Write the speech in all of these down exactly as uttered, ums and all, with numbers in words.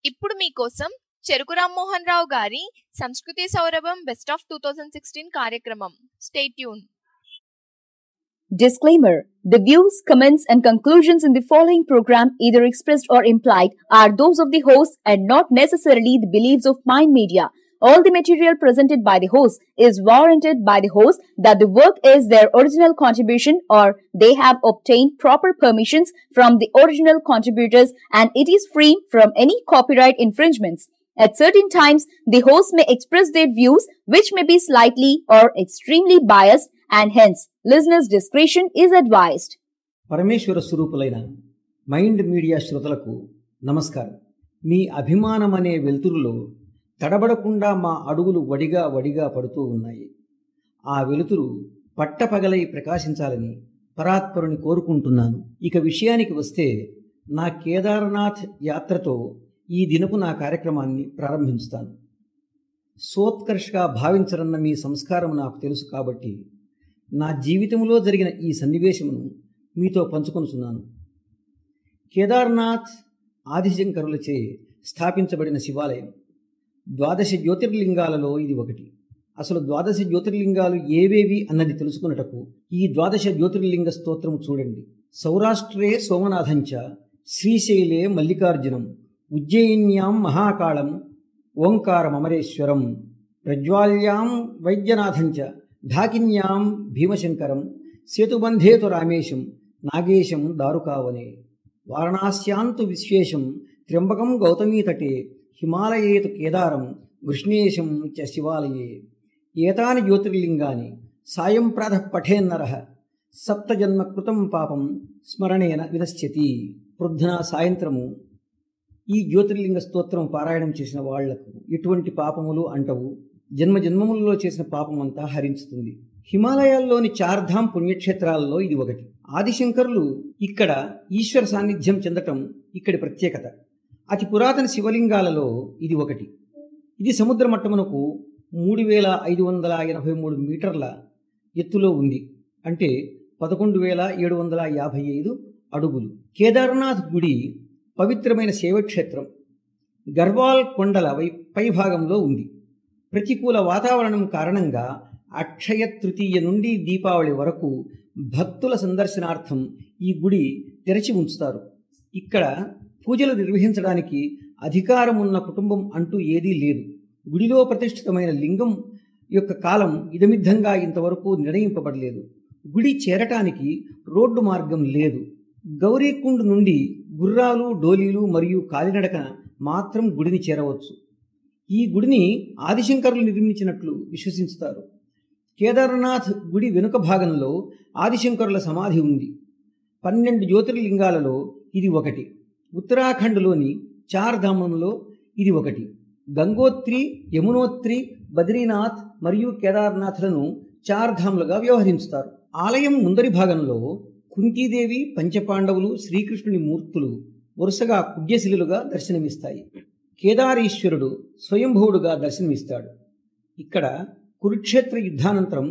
ఇప్పుడు మీకోసం చెరుకు రామ్మోహన్ రావు గారి సంస్కృతి సౌరభం best of two thousand sixteen కార్యక్రమం. Stay tune. Disclaimer: the views, comments, and conclusions in the following program, either expressed or implied, are those of the host and not necessarily the beliefs of Mind Media. All the material presented by the host is warranted by the host that the work is their original contribution or they have obtained proper permissions from the original contributors and it is free from any copyright infringements. At certain times, the host may express their views which may be slightly or extremely biased and hence listeners' discretion is advised. పరమేశ్వర స్వరూపులైన Mind Media శ్రోతలకు నమస్కారం. మీ అభిమానమనే వెలుతురులో తడబడకుండా మా అడుగులు వడిగా వడిగా పడుతూ ఉన్నాయి. ఆ వెలుతురు పట్టపగలై ప్రకాశించాలని పరాత్పరుని కోరుకుంటున్నాను. ఇక విషయానికి వస్తే, నా కేదార్నాథ్ యాత్రతో ఈ దినపు నా కార్యక్రమాన్ని ప్రారంభించుతాను. సోత్కర్షగా భావించరన్న మీ సంస్కారం నాకు తెలుసు కాబట్టి నా జీవితంలో జరిగిన ఈ సన్నివేశమును మీతో పంచుకొనుచున్నాను. కేదార్నాథ్ ఆదిశంకరులచే స్థాపించబడిన శివాలయం. ద్వాదశ జ్యోతిర్లింగాలలో ఇది ఒకటి. అసలు ద్వాదశ జ్యోతిర్లింగాలు ఏవేవి అన్నది తెలుసుకున్నటకు ఈ ద్వాదశ జ్యోతిర్లింగ స్తోత్రం చూడండి. సౌరాష్ట్రే సోమనాథంచ, శ్రీశైలే మల్లికార్జునం, ఉజ్జయిన్యాం మహాకాళం, ఓంకారమమరేశ్వరం, ప్రజ్వాల్యాం వైద్యనాథంచ, ఢాకిన్యాం భీమశంకరం, సేతుబంధేతు రామేశం, నాగేశం దారుకావనే, వారణాస్యాంతు విశ్వేశం, త్ర్యంబకం గౌతమీతటే, హిమాలయేతు కేదారం, కృష్ణేశం చ శివాలయే. ఏతాని జ్యోతిర్లింగాని సాయం ప్రాతః పఠేన్నరః సప్తజన్మ కృతం పాపం స్మరణేన వినశ్యతి. ప్రొద్దున సాయంత్రము ఈ జ్యోతిర్లింగ స్తోత్రం పారాయణం చేసిన వాళ్లకు ఎటువంటి పాపములు అంటవు. జన్మ జన్మములలో చేసిన పాపమంతా హరించుతుంది. హిమాలయాల్లోని చార్ధామ్ పుణ్యక్షేత్రాలలో ఇది ఒకటి. ఆదిశంకరులు ఇక్కడ ఈశ్వర సాన్నిధ్యం చెందటం ఇక్కడి ప్రత్యేకత. అతి పురాతన శివలింగాలలో ఇది ఒకటి. ఇది సముద్ర మట్టమునకు మూడు వేల ఐదు వందల ఎనభై మూడు మీటర్ల ఎత్తులో ఉంది. అంటే పదకొండు వేల ఏడు వందల యాభై ఐదు అడుగులు. కేదార్నాథ్ గుడి పవిత్రమైన శైవక్షేత్రం. గర్వాల్ కొండల వై పైభాగంలో ఉంది. ప్రతికూల వాతావరణం కారణంగా అక్షయ తృతీయ నుండి దీపావళి వరకు భక్తుల సందర్శనార్థం ఈ గుడి తెరచి ఉంచుతారు. ఇక్కడ పూజలు నిర్వహించడానికి అధికారం ఉన్న కుటుంబం అంటూ ఏదీ లేదు. గుడిలో ప్రతిష్ఠితమైన లింగం యొక్క కాలం ఇదమిద్ధంగా ఇంతవరకు నిర్ణయింపబడలేదు. గుడి చేరటానికి రోడ్డు మార్గం లేదు. గౌరీకుండ్ నుండి గుర్రాలు, డోలీలు మరియు కాలినడక మాత్రం గుడిని చేరవచ్చు. ఈ గుడిని ఆదిశంకరులు నిర్మించినట్లు విశ్వసిస్తారు. కేదార్నాథ్ గుడి వెనుక భాగంలో ఆదిశంకరుల సమాధి ఉంది. పన్నెండు జ్యోతిర్లింగాలలో ఇది ఒకటి. ఉత్తరాఖండ్లోని చార్ధామంలో ఇది ఒకటి. గంగోత్రి, యమునోత్రి, బద్రీనాథ్ మరియు కేదార్నాథ్లను చార్ధాములుగా వ్యవహరించుతారు. ఆలయం ముందరి భాగంలో కుంతీదేవి, పంచపాండవులు, శ్రీకృష్ణుని మూర్తులు వరుసగా కుడ్యశిలులుగా దర్శనమిస్తాయి. కేదారీశ్వరుడు స్వయంభువుడుగా దర్శనమిస్తాడు. ఇక్కడ కురుక్షేత్ర యుద్ధానంతరం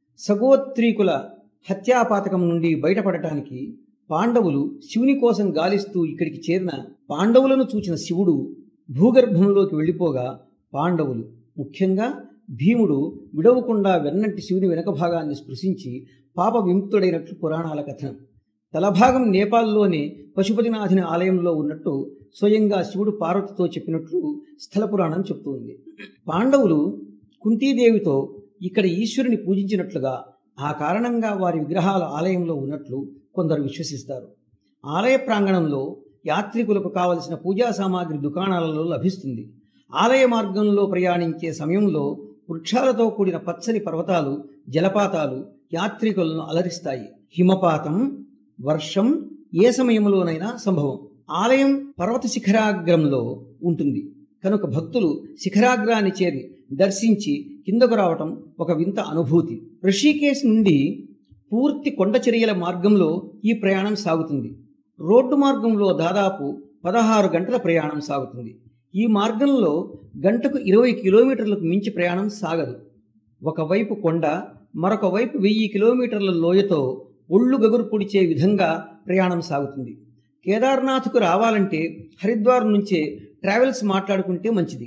సగోత్రీకుల హత్యాపాతకం నుండి బయటపడటానికి పాండవులు శివుని కోసం గాలిస్తూ ఇక్కడికి చేరిన పాండవులను చూచిన శివుడు భూగర్భంలోకి వెళ్ళిపోగా పాండవులు, ముఖ్యంగా భీముడు, విడవకుండా వెన్నంటి శివుని వెనక భాగాన్ని స్పృశించి పాప విముక్తుడైనట్లు పురాణాల కథనం. తలభాగం నేపాల్లోని పశుపతినాథుని ఆలయంలో ఉన్నట్టు స్వయంగా శివుడు పార్వతితో చెప్పినట్లు స్థల పురాణం చెప్తుంది. పాండవులు కుంతీదేవితో ఇక్కడ ఈశ్వరుని పూజించినట్లుగా, ఆ కారణంగా వారి విగ్రహాల ఆలయంలో ఉన్నట్లు కొందరు విశ్వసిస్తారు. ఆలయ ప్రాంగణంలో యాత్రికులకు కావలసిన పూజా సామాగ్రి దుకాణాలలో లభిస్తుంది. ఆలయ మార్గంలో ప్రయాణించే సమయంలో వృక్షాలతో కూడిన పచ్చని పర్వతాలు, జలపాతాలు యాత్రికులను అలరిస్తాయి. హిమపాతం, వర్షం ఏ సమయంలోనైనా సంభవం. ఆలయం పర్వత శిఖరాగ్రంలో ఉంటుంది కనుక భక్తులు శిఖరాగ్రాన్ని చేరి దర్శించి కిందకు రావటం ఒక వింత అనుభూతి. ఋషికేశ్ నుండి పూర్తి కొండ చర్యల మార్గంలో ఈ ప్రయాణం సాగుతుంది. రోడ్డు మార్గంలో దాదాపు పదహారు గంటల ప్రయాణం సాగుతుంది. ఈ మార్గంలో గంటకు ఇరవై కిలోమీటర్లకు మించి ప్రయాణం సాగదు. ఒకవైపు కొండ, మరొక వైపు వెయ్యి కిలోమీటర్ల లోయతో ఒళ్ళు గగురు పొడిచే విధంగా ప్రయాణం సాగుతుంది. కేదార్నాథ్కు రావాలంటే హరిద్వార్ నుంచే ట్రావెల్స్ మాట్లాడుకుంటే మంచిది.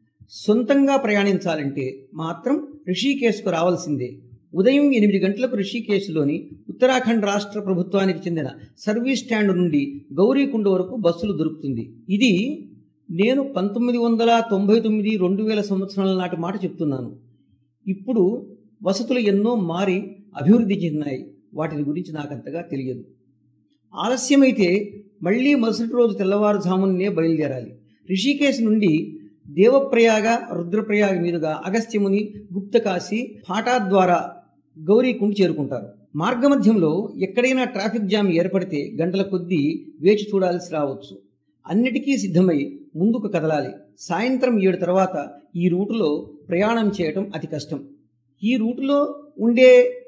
సొంతంగా ప్రయాణించాలంటే మాత్రం రిషికేశ్కు రావాల్సిందే. ఉదయం ఎనిమిది గంటలకు రిషికేశ్లోని ఉత్తరాఖండ్ రాష్ట్ర ప్రభుత్వానికి చెందిన సర్వీస్ స్టాండ్ నుండి గౌరీకుండ వరకు బస్సులు దొరుకుతుంది. ఇది నేను పంతొమ్మిది వందల తొంభై తొమ్మిది రెండు వేల సంవత్సరాల నాటి మాట చెప్తున్నాను. ఇప్పుడు వసతులు ఎన్నో మారి అభివృద్ధి చెందినాయి. వాటిని గురించి నాకంతగా తెలియదు. ఆలస్యమైతే మళ్ళీ మరుసటి రోజు తెల్లవారుజామునే బయలుదేరాలి. రిషికేశ్ నుండి దేవప్రయాగ, రుద్రప్రయాగ మీదుగా అగస్త్యముని, గుప్తకాశి, పాటా ద్వారా గౌరీకుండ్ చేరుకుంటారు. మార్గమధ్యంలో ఎక్కడైనా ట్రాఫిక్ జామ్ ఏర్పడితే గంటల కొద్దీ వేచి చూడాల్సి రావచ్చు. అన్నిటికీ సిద్ధమై ముందుకు కదలాలి. సాయంత్రం ఏడు తర్వాత ఈ రూటులో ప్రయాణం చేయటం అతి కష్టం. ఈ రూటులో ఉండే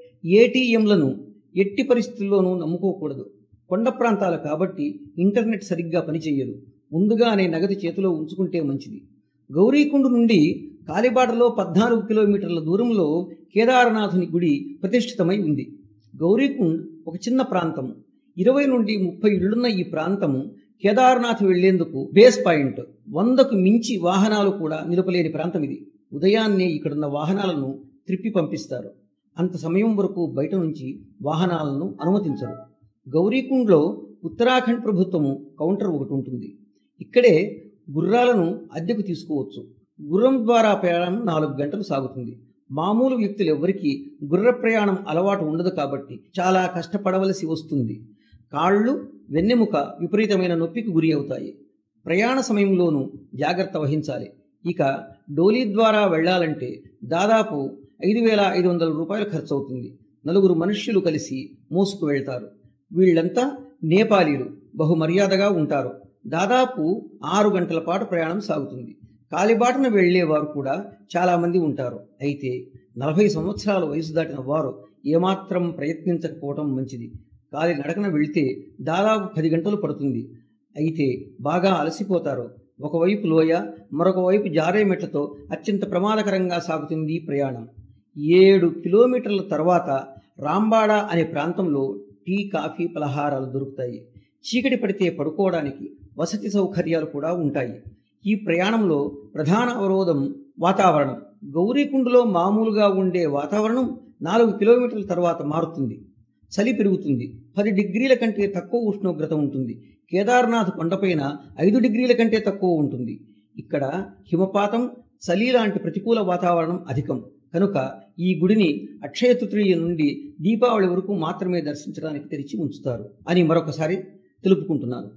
ఏటీఎంలను ఎట్టి పరిస్థితుల్లోనూ నమ్ముకోకూడదు. కొండ ప్రాంతాలు కాబట్టి ఇంటర్నెట్ సరిగ్గా పనిచేయదు. ముందుగానే నగదు చేతిలో ఉంచుకుంటే మంచిది. గౌరీకుండ్ నుండి కాలిబాటలో పద్నాలుగు కిలోమీటర్ల దూరంలో కేదారనాథుని గుడి ప్రతిష్ఠితమై ఉంది. గౌరీకుండ్ ఒక చిన్న ప్రాంతం. ఇరవై నుండి ముప్పై ఇళ్లున్న ఈ ప్రాంతము కేదార్నాథ్ వెళ్లేందుకు బేస్ పాయింట్. వందకు మించి వాహనాలు కూడా నిలుపలేని ప్రాంతం ఇది. ఉదయాన్నే ఇక్కడున్న వాహనాలను త్రిప్పి పంపిస్తారు. అంత సమయం వరకు బయట నుంచి వాహనాలను అనుమతించరు. గౌరీకుండ్లో ఉత్తరాఖండ్ ప్రభుత్వము కౌంటర్ ఒకటి ఉంటుంది. ఇక్కడే గుర్రాలను అద్దెకు తీసుకోవచ్చు. గుర్రం ద్వారా ప్రయాణం నాలుగు గంటలు సాగుతుంది. మామూలు వ్యక్తులు ఎవరికీ గుర్ర ప్రయాణం అలవాటు ఉండదు కాబట్టి చాలా కష్టపడవలసి వస్తుంది. కాళ్ళు, వెన్నెముక విపరీతమైన నొప్పికి గురి అవుతాయి. ప్రయాణ సమయంలోనూ జాగ్రత్త వహించాలి. ఇక డోలీ ద్వారా వెళ్ళాలంటే దాదాపు ఐదు వేల ఐదు వందల రూపాయలు ఖర్చు అవుతుంది. నలుగురు మనుష్యులు కలిసి మోసుకు వెళ్తారు. వీళ్ళంతా నేపాలీలు. బహుమర్యాదగా ఉంటారు. దాదాపు ఆరు గంటల పాటు ప్రయాణం సాగుతుంది. కాలిబాటను వెళ్లేవారు కూడా చాలామంది ఉంటారు. అయితే నలభై సంవత్సరాల వయసు దాటిన వారు ఏమాత్రం ప్రయత్నించకపోవటం మంచిది. కాలి నడకన వెళితే దాదాపు పది గంటలు పడుతుంది. అయితే బాగా అలసిపోతారు. ఒకవైపు లోయ, మరొక వైపు జారే మెట్లతో అత్యంత ప్రమాదకరంగా సాగుతుంది ఈ ప్రయాణం. ఏడు కిలోమీటర్ల తర్వాత రాంబాడా అనే ప్రాంతంలో టీ, కాఫీ, పలహారాలు దొరుకుతాయి. చీకటి పడితే పడుకోవడానికి వసతి సౌకర్యాలు కూడా ఉంటాయి. ఈ ప్రయాణంలో ప్రధాన అవరోధం వాతావరణం. గౌరీకుండ్లో మామూలుగా ఉండే వాతావరణం నాలుగు కిలోమీటర్ల తర్వాత మారుతుంది. చలి పెరుగుతుంది. పది డిగ్రీల కంటే తక్కువ ఉష్ణోగ్రత ఉంటుంది. కేదార్నాథ్ కొండపైన ఐదు డిగ్రీల కంటే తక్కువ ఉంటుంది. ఇక్కడ హిమపాతం, చలి లాంటి ప్రతికూల వాతావరణం అధికం. కనుక ఈ గుడిని అక్షయ తృతీయ నుండి దీపావళి వరకు మాత్రమే దర్శించడానికి తెరిచి ఉంచుతారు అని మరొకసారి తెలుపుకుంటున్నాను.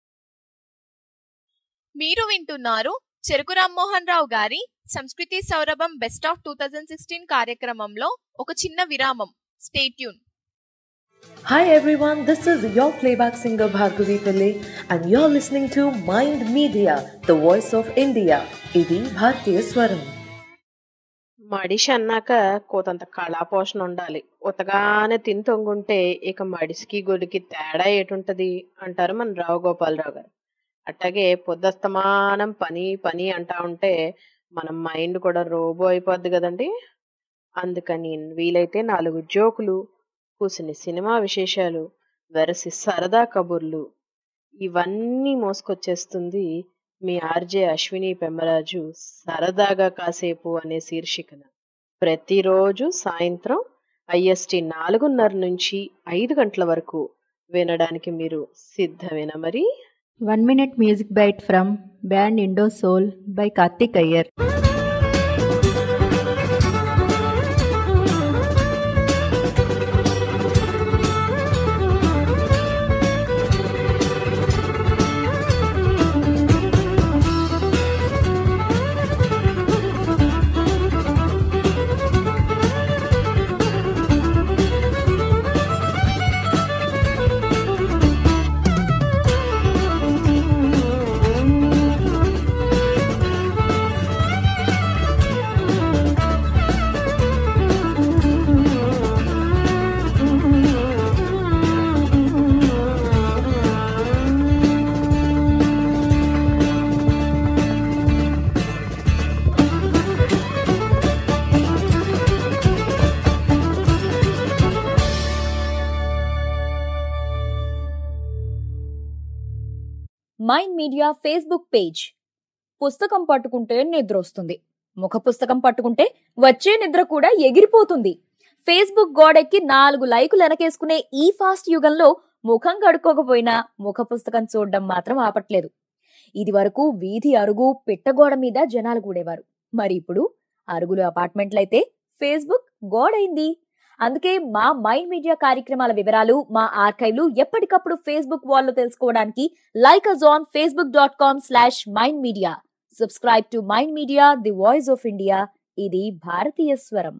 మీరు వింటున్నారు చెరుకు రామ్మోహన్ రావు గారి సంస్కృతి సౌరభం best of two thousand sixteen కార్యక్రమంలో ఒక చిన్న విరామం. Stay tune. Hi everyone, this is your playback singer Bhargavi Pillai and you're listening to Mind Media, the voice of India. ఇది భారతీయ స్వరం. మడిషి అన్నాక కోతంత కళాపోషణ ఉండాలి. ఉతగానే తిని తొంగుంటే ఇక మడిసికి గొడికి తేడా ఏటుంటది అంటారు మన రావు గోపాలరావు గారు. అట్లాగే పొద్దస్తమానం పని పని అంటా ఉంటే మన మైండ్ కూడా రోబో అయిపోద్ది కదండి. అందుకని వీలైతే నాలుగు జోకులు, కూసిని సినిమా విశేషాలు, వెరసి సరదా కబుర్లు ఇవన్నీ మోసుకొచ్చేస్తుంది మీ ఆర్జే అశ్విని పెమ్మరాజు సరదాగా కాసేపు అనే శీర్షికన. ప్రతిరోజు సాయంత్రం ఐఎస్టి నాలుగున్నర నుంచి ఐదు గంటల వరకు వినడానికి మీరు సిద్ధమేనా మరి? One minute music bite from band Indo Soul by Karthik Iyer. Mind Media Facebook page. పుస్తకం పట్టుకుంటే నిద్ర వస్తుంది, ముఖ పుస్తకం పట్టుకుంటే వచ్చే నిద్ర కూడా ఎగిరిపోతుంది. ఫేస్బుక్ గోడెక్కి నాలుగు లైకులు వెనకేసుకునే ఈ ఫాస్ట్ యుగంలో ముఖం కడుక్కోకపోయినా ముఖ పుస్తకం చూడడం మాత్రం ఆపట్లేదు. ఇది వరకు వీధి అరుగు పిట్టగోడ మీద జనాలు కూడేవారు. మరి ఇప్పుడు అరుగులు అపార్ట్మెంట్లయితే ఫేస్బుక్ గోడైంది. అందుకే మా మైండ్ మీడియా కార్యక్రమాల వివరాలు, మా ఆర్కైవ్లు ఎప్పటికప్పుడు ఫేస్బుక్ వాల్లో తెలుసుకోవడానికి like us on Facebook dot com slash Mind Media. Subscribe to Mind Media, the voice of India. ఇది భారతీయ స్వరం.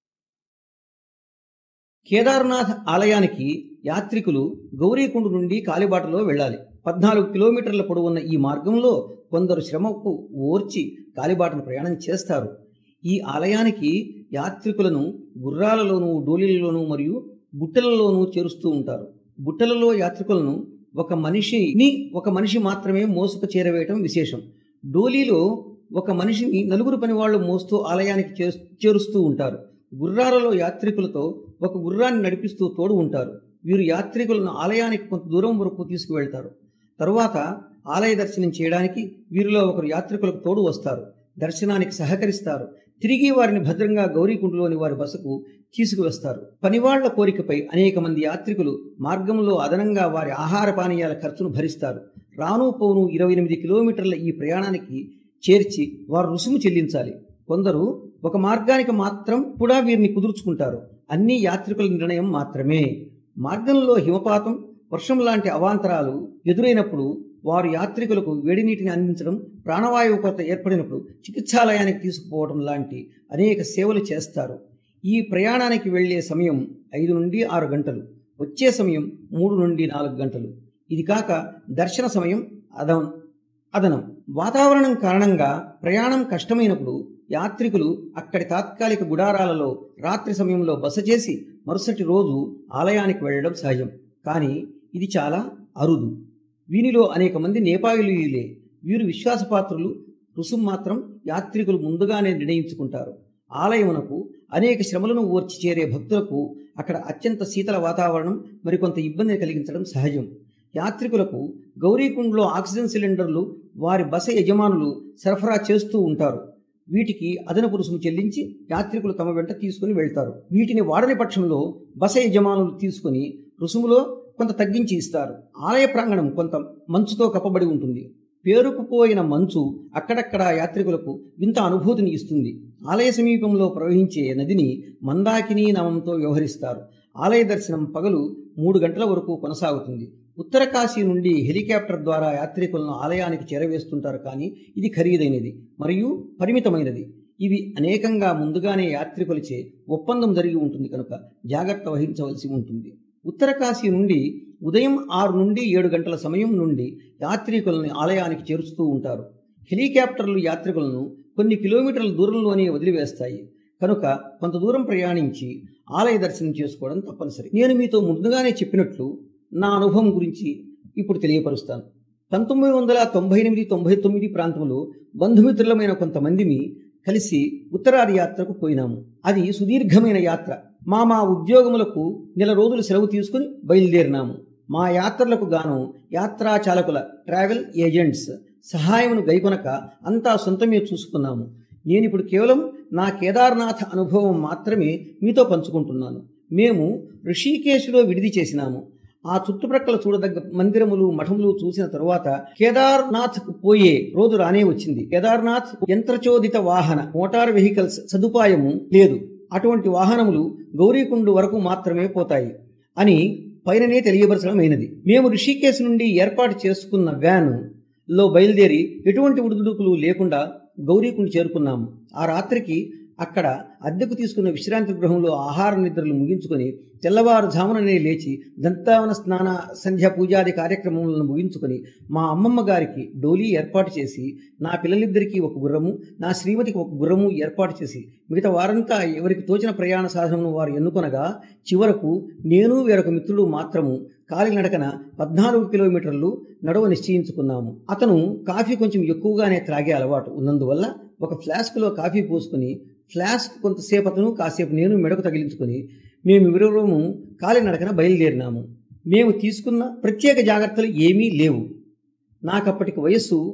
కేదార్నాథ్ ఆలయానికి యాత్రికులు గౌరీకుండ నుండి కాలిబాటలో వెళ్ళాలి. పద్నాలుగు కిలోమీటర్ల పొడవున్న ఈ మార్గంలో కొందరు శ్రమకు ఓర్చి కాలిబాటను ప్రయాణం చేస్తారు. ఈ ఆలయానికి యాత్రికులను గుర్రాలలోనూ, డోలీలలోనూ మరియు బుట్టలలోనూ చేరుస్తూ ఉంటారు. బుట్టలలో యాత్రికులను ఒక మనిషిని ఒక మనిషి మాత్రమే మోసుకు చేరవేయటం విశేషం. డోలీలో ఒక మనిషిని నలుగురు పనివాళ్లు మోస్తూ ఆలయానికి చేరుస్తూ ఉంటారు. గుర్రాలలో యాత్రికులతో ఒక గుర్రాన్ని నడిపిస్తూ తోడు ఉంటారు. వీరు యాత్రికులను ఆలయానికి కొంత దూరం వరకు తీసుకువెళ్తారు. తరువాత ఆలయ దర్శనం చేయడానికి వీరిలో ఒకరు యాత్రికులకు తోడు వస్తారు, దర్శనానికి సహకరిస్తారు. తిరిగి వారిని భద్రంగా గౌరీకుండలోని వారి బసకు తీసుకువస్తారు. పనివాళ్ల కోరికపై అనేక మంది యాత్రికులు మార్గంలో అదనంగా వారి ఆహార పానీయాల ఖర్చును భరిస్తారు. రాను పోను ఇరవై ఎనిమిది కిలోమీటర్ల ఈ ప్రయాణానికి చేర్చి వారు రుసుము చెల్లించాలి. కొందరు ఒక మార్గానికి మాత్రం కూడా వీరిని కుదుర్చుకుంటారు. అన్ని యాత్రికుల నిర్ణయం మాత్రమే. మార్గంలో హిమపాతం, వర్షం లాంటి అవాంతరాలు ఎదురైనప్పుడు వారు యాత్రికులకు వేడి నీటిని అందించడం, ప్రాణవాయువు కొరత ఏర్పడినప్పుడు చికిత్సాలయానికి తీసుకుపోవడం లాంటి అనేక సేవలు చేస్తారు. ఈ ప్రయాణానికి వెళ్లే సమయం ఐదు నుండి ఆరు గంటలు, వచ్చే సమయం మూడు నుండి నాలుగు గంటలు. ఇది కాక దర్శన సమయం అదనం అదనం వాతావరణం కారణంగా ప్రయాణం కష్టమైనప్పుడు యాత్రికులు అక్కడి తాత్కాలిక గుడారాలలో రాత్రి సమయంలో బస చేసి మరుసటి రోజు ఆలయానికి వెళ్ళడం సహజం. కానీ ఇది చాలా అరుదు. వీనిలో అనేక మంది నేపాలీయులే. వీరు విశ్వాసపాత్రులు. రుసుము మాత్రం యాత్రికులు ముందుగానే నిర్ణయించుకుంటారు. ఆలయమునకు అనేక శ్రమలను ఓర్చి చేరే భక్తులకు అక్కడ అత్యంత శీతల వాతావరణం మరికొంత ఇబ్బందిని కలిగించడం సహజం. యాత్రికులకు గౌరీకుండలో ఆక్సిజన్ సిలిండర్లు వారి బస యజమానులు సరఫరా చేస్తూ ఉంటారు. వీటికి అదనపు రుసుము చెల్లించి యాత్రికులు తమ వెంట తీసుకుని వెళ్తారు. వీటిని వాడని పక్షంలో బస యజమానులు తీసుకుని రుసుములో కొంత తగ్గించి ఇస్తారు. ఆలయ ప్రాంగణం కొంత మంచుతో కప్పబడి ఉంటుంది. పేరుకుపోయిన మంచు అక్కడక్కడ యాత్రికులకు వింత అనుభూతిని ఇస్తుంది. ఆలయ సమీపంలో ప్రవహించే నదిని మందాకిని నామంతో వ్యవహరిస్తారు. ఆలయ దర్శనం పగలు మూడు గంటల వరకు కొనసాగుతుంది. ఉత్తర కాశీ నుండి హెలికాప్టర్ ద్వారా యాత్రికులను ఆలయానికి చేరవేస్తుంటారు. కానీ ఇది ఖరీదైనది మరియు పరిమితమైనది. ఇవి అనేకంగా ముందుగానే యాత్రికులచే ఒప్పందం జరిగి ఉంటుంది కనుక జాగ్రత్త వహించవలసి ఉంటుంది. ఉత్తర కాశీ నుండి ఉదయం ఆరు నుండి ఏడు గంటల సమయం నుండి యాత్రికులను ఆలయానికి చేరుస్తూ ఉంటారు. హెలికాప్టర్లు యాత్రికులను కొన్ని కిలోమీటర్ల దూరంలోనే వదిలివేస్తాయి కనుక కొంత దూరం ప్రయాణించి ఆలయ దర్శనం చేసుకోవడం తప్పనిసరి. నేను మీతో ముందుగానే చెప్పినట్లు నా అనుభవం గురించి ఇప్పుడు తెలియపరుస్తాను. పంతొమ్మిది వందల తొంభై ఎనిమిది తొంభై తొమ్మిది ప్రాంతంలో బంధుమిత్రులమైన కొంతమందిని కలిసి ఉత్తరాది యాత్రకు పోయినాము. అది సుదీర్ఘమైన యాత్ర. మా మా ఉద్యోగములకు నెల రోజులు సెలవు తీసుకుని బయలుదేరినాము. మా యాత్రలకు గాను యాత్రా చాలకుల ట్రావెల్ ఏజెంట్స్ సహాయమును గైకొనక అంతా సొంతమే చూసుకున్నాము. నేను ఇప్పుడు కేవలం నా కేదార్నాథ్ అనుభవం మాత్రమే మీతో పంచుకుంటున్నాను. మేము ఋషికేశ్లో విడిది చేసినాము. ఆ చుట్టుప్రక్కల చూడదగ్గ మందిరములు, మఠములు చూసిన తరువాత కేదార్నాథ్కు పోయే రోజు రానే వచ్చింది. కేదార్నాథ్ యంత్రచోదిత వాహన మోటార్ వెహికల్స్ సదుపాయము లేదు. అటువంటి వాహనములు గౌరీకుండ వరకు మాత్రమే పోతాయి అని పైననే తెలియపరచడమైనది. మేము ఋషికేశ్ నుండి ఏర్పాటు చేసుకున్న వ్యాన్ లో బయలుదేరి ఎటువంటి ఉడుదుడుకులు లేకుండా గౌరీకుండ చేరుకున్నాము. ఆ రాత్రికి అక్కడ అద్దెకు తీసుకున్న విశ్రాంతి గృహంలో ఆహార నిద్రలు ముగించుకొని తెల్లవారుజాముననే లేచి దంతావన స్నాన సంధ్య పూజాది కార్యక్రమములను ముగించుకొని మా అమ్మమ్మ గారికి డోలీ ఏర్పాటు చేసి నా పిల్లలిద్దరికీ ఒక గుర్రము, నా శ్రీమతికి ఒక గుర్రము ఏర్పాటు చేసి మిగతా వారంతా ఎవరికి తోచిన ప్రయాణ సాధనను వారు ఎన్నుకొనగా చివరకు నేను వేరొక మిత్రుడు మాత్రము కాలినడకన పద్నాలుగు కిలోమీటర్లు నడవ నిశ్చయించుకున్నాము. అతను కాఫీ కొంచెం ఎక్కువగానే త్రాగే అలవాటు ఉన్నందువల్ల ఒక ఫ్లాస్క్లో కాఫీ పోసుకుని ఫ్లాస్క్ కొంతసేపు అతను కాసేపు నేను మెడకు తగిలించుకొని మేము ఇరువురము కాలినడకన బయలుదేరినాము. మేము తీసుకున్న ప్రత్యేక జాగ్రత్తలు ఏమీ లేవు. నాకప్పటికి వయస్సు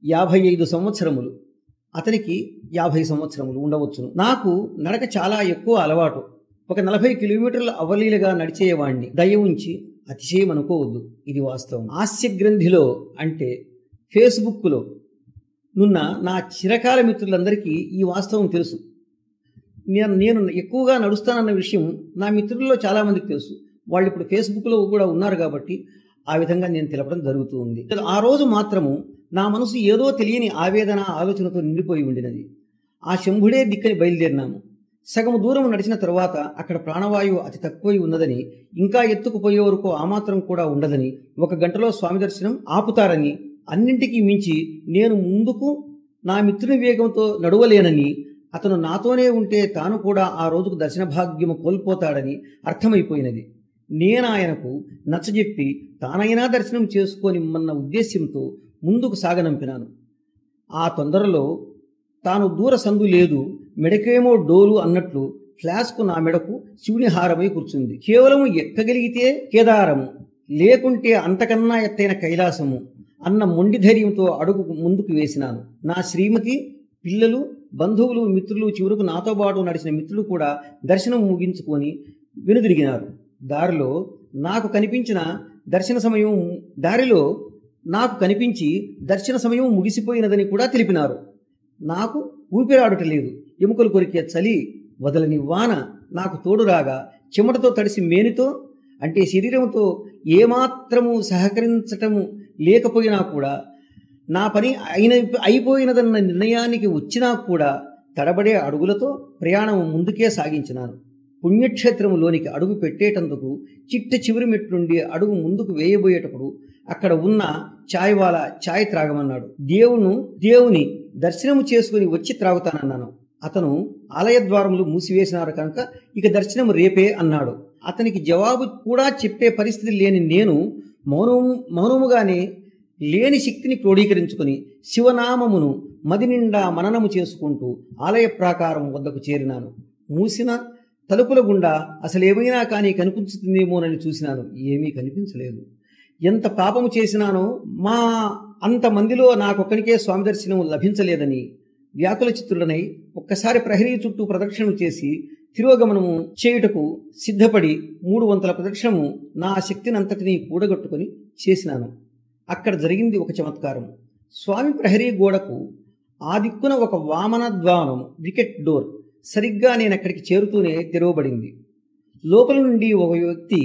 యాభై ఐదు సంవత్సరములు, అతనికి యాభై సంవత్సరములు ఉండవచ్చును. నాకు నడక చాలా ఎక్కువ అలవాటు. ఒక నలభై కిలోమీటర్ల అవలీలగా నడిచేవాణ్ణి. దయ ఉంచి అతిశయం అనుకోవద్దు, ఇది వాస్తవం. హాస్య గ్రంథిలో అంటే ఫేస్బుక్లో నున్న నా చిరకాల మిత్రులందరికీ ఈ వాస్తవం తెలుసు. నేను నేను ఎక్కువగా నడుస్తానన్న విషయం నా మిత్రుల్లో చాలామందికి తెలుసు. వాళ్ళు ఇప్పుడు ఫేస్బుక్లో కూడా ఉన్నారు కాబట్టి ఆ విధంగా నేను తెలపడం జరుగుతూ ఉంది. ఆ రోజు మాత్రము నా మనసు ఏదో తెలియని ఆవేదన ఆలోచనతో నిండిపోయి ఉండినది. ఆ శంభుడే దిక్కని బయలుదేరినాము. సగం దూరం నడిచిన తరువాత అక్కడ ప్రాణవాయువు అతి తక్కువై ఉన్నదని, ఇంకా ఎత్తుకుపోయే వరకు ఆ మాత్రం కూడా ఉండదని, ఒక గంటలో స్వామి దర్శనం ఆపుతారని, అన్నింటికీ మించి నేను ముందుకు నా మిత్రుని వేగంతో నడవలేనని, అతను నాతోనే ఉంటే తాను కూడా ఆ రోజుకు దర్శన భాగ్యము కోల్పోతాడని అర్థమైపోయినది. నేను ఆయనకు నచ్చజెప్పి తానైనా దర్శనం చేసుకోనిమ్మన్న ఉద్దేశ్యంతో ముందుకు సాగనంపినాను. ఆ తొందరలో తాను దూర సందు లేదు, మెడకేమో డోలు అన్నట్లు ఫ్లాస్కు నా మెడకు శివుని హారమై కూర్చుంది. కేవలము ఎక్కగలిగితే కేదారము, లేకుంటే అంతకన్నా ఎత్తైన కైలాసము అన్న మొండి ధైర్యంతో అడుగు ముందుకు వేసినాను. నా శ్రీమతి, పిల్లలు, బంధువులు, మిత్రులు, చివరకు నాతో పాటు నడిచిన మిత్రులు కూడా దర్శనం ముగించుకొని వెనుదిరిగినారు. దారిలో నాకు కనిపించిన దర్శన సమయం దారిలో నాకు కనిపించి దర్శన సమయం ముగిసిపోయినదని కూడా తెలిపినారు. నాకు ఊపిరాడుట లేదు. ఎముకలు కొరికే చలి, వదలని వాన నాకు తోడురాగా చెమటతో తడిసి మేనితో అంటే శరీరంతో ఏమాత్రము సహకరించటము లేకపోయినా కూడా, నా పని అయిన అయిపోయినదన్న నిర్ణయానికి వచ్చినా కూడా తడబడే అడుగులతో ప్రయాణం ముందుకే సాగించినాను. పుణ్యక్షేత్రములోనికి అడుగు పెట్టేటందుకు చిట్ట చివరి మెట్లుండి అడుగు ముందుకు వేయబోయేటప్పుడు అక్కడ ఉన్న చాయ్ వాలా చాయ్ త్రాగమన్నాడు. దేవును దేవుని దర్శనము చేసుకుని వచ్చి త్రాగుతానన్నాను. అతను ఆలయ ద్వారములు మూసివేసినారు కనుక ఇక దర్శనం రేపే అన్నాడు. అతనికి జవాబు కూడా చెప్పే పరిస్థితి లేని నేను మౌనము మౌనముగానే లేని శక్తిని క్రోడీకరించుకుని శివనామమును మది నిండా మననము చేసుకుంటూ ఆలయ ప్రాకారం వద్దకు చేరినాను. మూసిన తలుపుల గుండా అసలేమైనా కానీ కనిపించుతుందేమోనని చూసినాను. ఏమీ కనిపించలేదు. ఎంత పాపము చేసినానో, మా అంతమందిలో నాకొక్కనికే స్వామి దర్శనం లభించలేదని వ్యాకుల చిత్రుడనై ఒక్కసారి ప్రహరీ చుట్టూ ప్రదక్షిణం చేసి తిరోగమనము చేయుటకు సిద్ధపడి మూడు వంతుల ప్రదక్షిణము నా శక్తినంతటినీ కూడగట్టుకుని చేసినాను. అక్కడ జరిగింది ఒక చమత్కారం. స్వామి ప్రహరీ గోడకు ఆ దిక్కున ఒక వామన ద్వారం, వికెట్ డోర్ సరిగ్గా నేను అక్కడికి చేరుతూనే తెరవబడింది. లోపల నుండి ఒక వ్యక్తి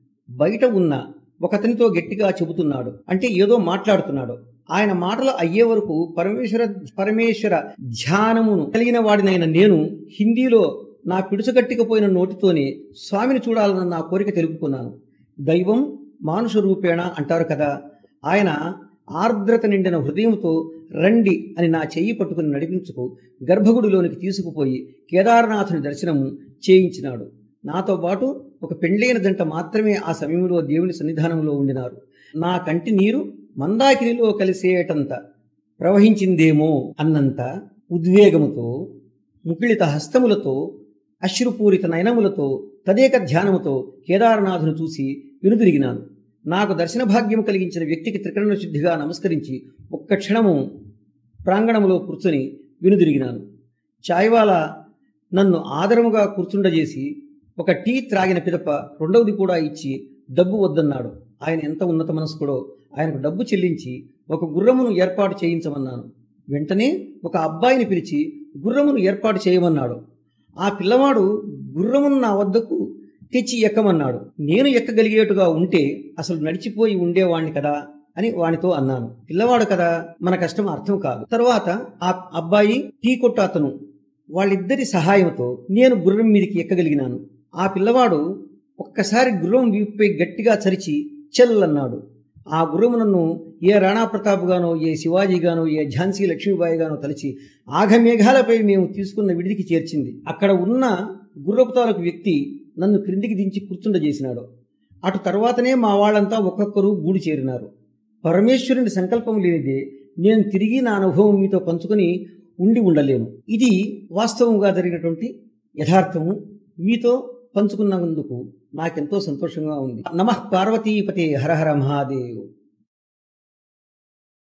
బయట ఉన్న ఒకతనితో గట్టిగా చెబుతున్నాడు, అంటే ఏదో మాట్లాడుతున్నాడు. ఆయన మాటలు అయ్యే వరకు పరమేశ్వర పరమేశ్వర ధ్యానమును కలిగిన వాడినైన నేను హిందీలో నా పిడుచగట్టికపోయిన నోటితోనే స్వామిని చూడాలన్న నా కోరిక తెలుపుకున్నాను. దైవం మానుష రూపేణ అంటారు కదా, ఆయన ఆర్ద్రత నిండిన హృదయంతో రండి అని నా చెయ్యి పట్టుకుని నడిపించుకు గర్భగుడిలోనికి తీసుకుపోయి కేదారనాథుని దర్శనము చేయించినాడు. నాతో పాటు ఒక పెండ్లైన జంట మాత్రమే ఆ సమయంలో దేవుని సన్నిధానంలో ఉండినారు. నా కంటి నీరు మందాకినిలో కలిసేటంత ప్రవహించిందేమో అన్నంత ఉద్వేగముతో, ముకిళిత హస్తములతో, అశ్రుపూరిత నయనములతో, తదేక ధ్యానముతో కేదారనాథును చూసి వెనుదిరిగినాను. నాకు దర్శన భాగ్యము కలిగించిన వ్యక్తికి త్రికరణ శుద్ధిగా నమస్కరించి ఒక్క క్షణము ప్రాంగణములో కూర్చొని వెనుదిరిగినాను. చాయ్వాలా నన్ను ఆదరముగా కూర్చుండజేసి ఒక టీ త్రాగిన పిదప రెండవది కూడా ఇచ్చి డబ్బు వద్దన్నాడు. ఆయన ఎంత ఉన్నత మనస్కుడో, ఆయనకు డబ్బు చెల్లించి ఒక గుర్రమును ఏర్పాటు చేయించమన్నాను. వెంటనే ఒక అబ్బాయిని పిలిచి గుర్రమును ఏర్పాటు చేయమన్నాడు. ఆ పిల్లవాడు గుర్రమును నా వద్దకు తెచ్చి ఎక్కమన్నాడు. నేను ఎక్కగలిగేట్టుగా ఉంటే అసలు నడిచిపోయి ఉండేవాణ్ణి కదా అని వానితో అన్నాను. పిల్లవాడు కదా, మన కష్టం అర్థం కాదు. తరువాత ఆ అబ్బాయి, టీ కొట్టు అతను, వాళ్ళిద్దరి సహాయంతో నేను గుర్రం మీదికి ఎక్కగలిగినాను. ఆ పిల్లవాడు ఒక్కసారి గుర్రం వీపుపై గట్టిగా చరిచి చెల్లన్నాడు. ఆ గుర్రము నన్ను ఏ రాణా ప్రతాప్గానో, ఏ శివాజీగానో, ఏ ఝాన్సీ లక్ష్మీబాయిగానో తలిచి ఆఘమేఘాలపై మేము తీసుకున్న విడిదికి చేర్చింది. అక్కడ ఉన్న గుర్రపు తాలూకు వ్యక్తి నన్ను క్రిందికి దించి కూర్చుండజేసినాడు. అటు తర్వాతనే మా వాళ్ళంతా ఒక్కొక్కరు గూడు చేరినారు. పరమేశ్వరుని సంకల్పం లేనిదే నేను తిరిగి నా అనుభవం మీతో పంచుకొని ఉండి ఉండలేను. ఇది వాస్తవంగా జరిగినటువంటి యథార్థము. మీతో పంచుకున్నందుకు నాకెంతో సంతోషంగా ఉంది. నమః పార్వతీపతే హర హర మహాదేవ్.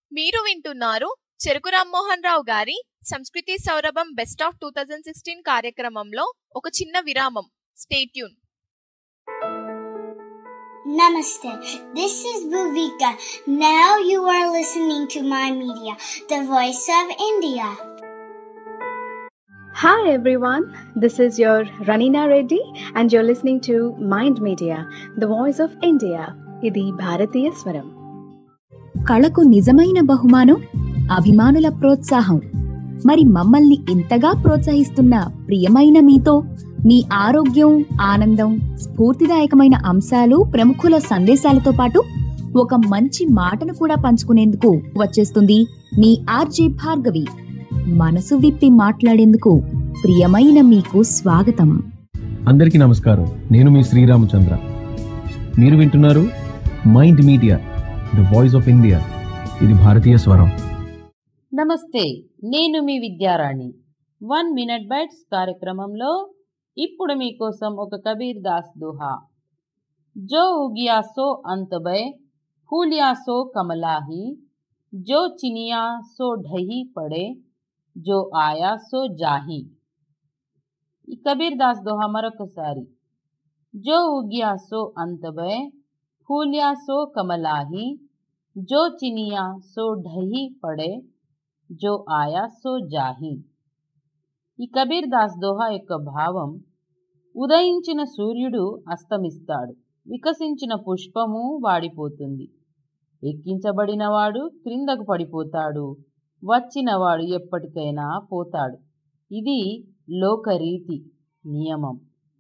మీరు వింటున్నారు చెరుకు రామ్మోహన్ రావు గారి సంస్కృతి సౌరభం best of two thousand sixteen కార్యక్రమంలో ఒక చిన్న విరామం. Stay tune. Namaste. This is Bhuvika. Now you are listening to My Media, the voice of India. Hi everyone, this is your Ranina Reddy and you're listening to Mind Media, the voice of India. ఇది భారతీయ స్వరం. కళకు నిజమైన బహుమానం అభిమానుల ప్రోత్సాహం. మరి మమ్మల్ని ఇంతగా ప్రోత్సహిస్తున్న ప్రియమైన మీతో మీ ఆరోగ్యం, ఆనందం, స్ఫూర్తిదాయకమైన అంశాలు, ప్రముఖుల సందేశాలతో పాటు ఒక మంచి మాటను కూడా పంచుకునేందుకు వచ్చేస్తుంది మీ ఆర్జే భార్గవి. మనసు విప్పి మాట్లాడేందుకు ప్రియమైన మీకు స్వాగతం. అందరికీ నమస్కారం. నేను మీ శ్రీరామచంద్ర. మీరు వింటున్నారు Mind Media, the voice of India. ఇది భారతీయ స్వరం. నమస్తే, నేను మీ విద్యారాణి. వన్ మినిట్ బైట్స్ కార్యక్రమంలో ఇప్పుడు మీకోసం ఒక కబీర్ దాస్ దోహా. జో ఉగియా సో అంతబై, ఫూలియా సో కమలాహి, జో చినియా సో ఢహి పడే, జో ఆయా సో జాహి. ఈ కబీర్ దాస్ దోహా మరొకసారి. జో ఉగియా సో అంతబై, ఫూలియా సో కమలాహి, జో చినియా సో ఢహి పడే, జో ఆయా సో జాహి. ఈ కబీర్ దాస్ దోహా యొక్క భావం: ఉదయించిన సూర్యుడు అస్తమిస్తాడు, వికసించిన పుష్పము వాడిపోతుంది, ఎక్కించబడినవాడు క్రిందకు పడిపోతాడు, వచ్చినవాడు ఎప్పటికైనా పోతాడు. ఇది లోకరీతి, నియమం.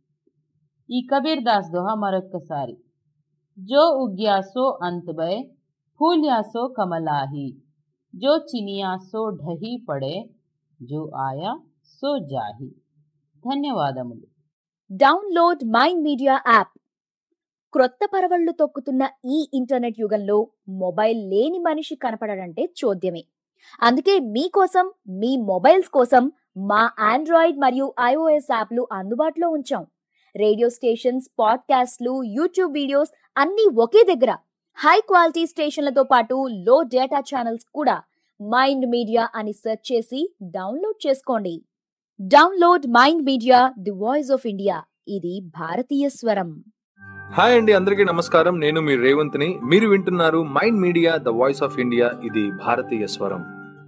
ఈ కబీర్ దాస్ దోహా మరొక్కసారి. జో ఉగ్యా సో అంతబై, ఫూల్యా సో కమలాహి, జో చినియా సో ఢహి పడే, జో ఆయా సో జాహి. ధన్యవాదములు. Download Mind Media app. క్రొత్త పరవళ్లు తొక్కుతున్న ఈ ఇంటర్నెట్ యుగంలో మొబైల్ లేని మనిషి కనపడడంటే చోద్యమే. అందుకే మీకోసం, మీ మొబైల్స్ కోసం మా ఆండ్రాయిడ్ మరియు ఐఓఎస్ యాప్లు అందుబాటులో ఉంచాం. రేడియో స్టేషన్స్, పాడ్కాస్ట్లు, యూట్యూబ్ వీడియోస్ అన్నీ ఒకే దగ్గర. హై క్వాలిటీ స్టేషన్లతో పాటు లో డేటా ఛానల్స్ కూడా. మైండ్ మీడియా అని సెర్చ్ చేసి డౌన్లోడ్ చేసుకోండి. Download Mind Media, the voice of India. ఇది భారతీయ స్వరం. హాయ్ అండి, అందరికీ నమస్కారం. నేను మీ రేవంత్ని. మీరు వింటున్నారు Mind Media, the voice of India. ఇది భారతీయ స్వరం.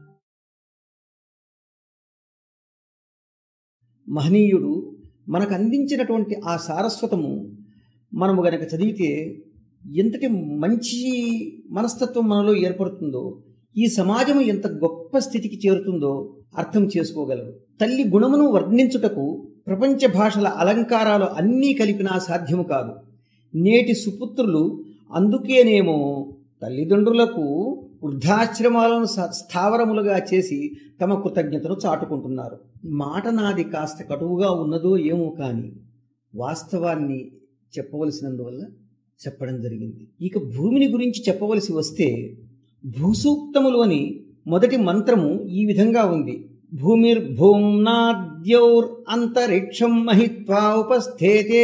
మహనీయుడు మనకు అందించినటువంటి ఆ సారస్వతము మనము గనక చదివితే ఎంతటి మంచి మనస్తత్వం మనలో ఏర్పడుతుందో, ఈ సమాజం ఎంత గొప్ప స్థితికి చేరుతుందో అర్థం చేసుకోగలరు. తల్లి గుణమును వర్ణించుటకు ప్రపంచ భాషల అలంకారాలు అన్నీ కలిపినా సాధ్యము కాదు. నేటి సుపుత్రులు అందుకేనేమో తల్లిదండ్రులకు వృద్ధాశ్రమాలను స్థావరములుగా చేసి తమ కృతజ్ఞతను చాటుకుంటున్నారు. మాట నాది కాస్త కటువుగా ఉన్నదో ఏమో కానీ వాస్తవాన్ని చెప్పవలసినందువల్ల చెప్పడం జరిగింది. ఇక భూమిని గురించి చెప్పవలసి వస్తే భూసూక్తములోని మొదటి మంత్రము ఈ విధంగా ఉంది: భూమిర్భూమ్నాద్యౌర్ అంతరిక్షం మహిత్వా ఉపస్థేతే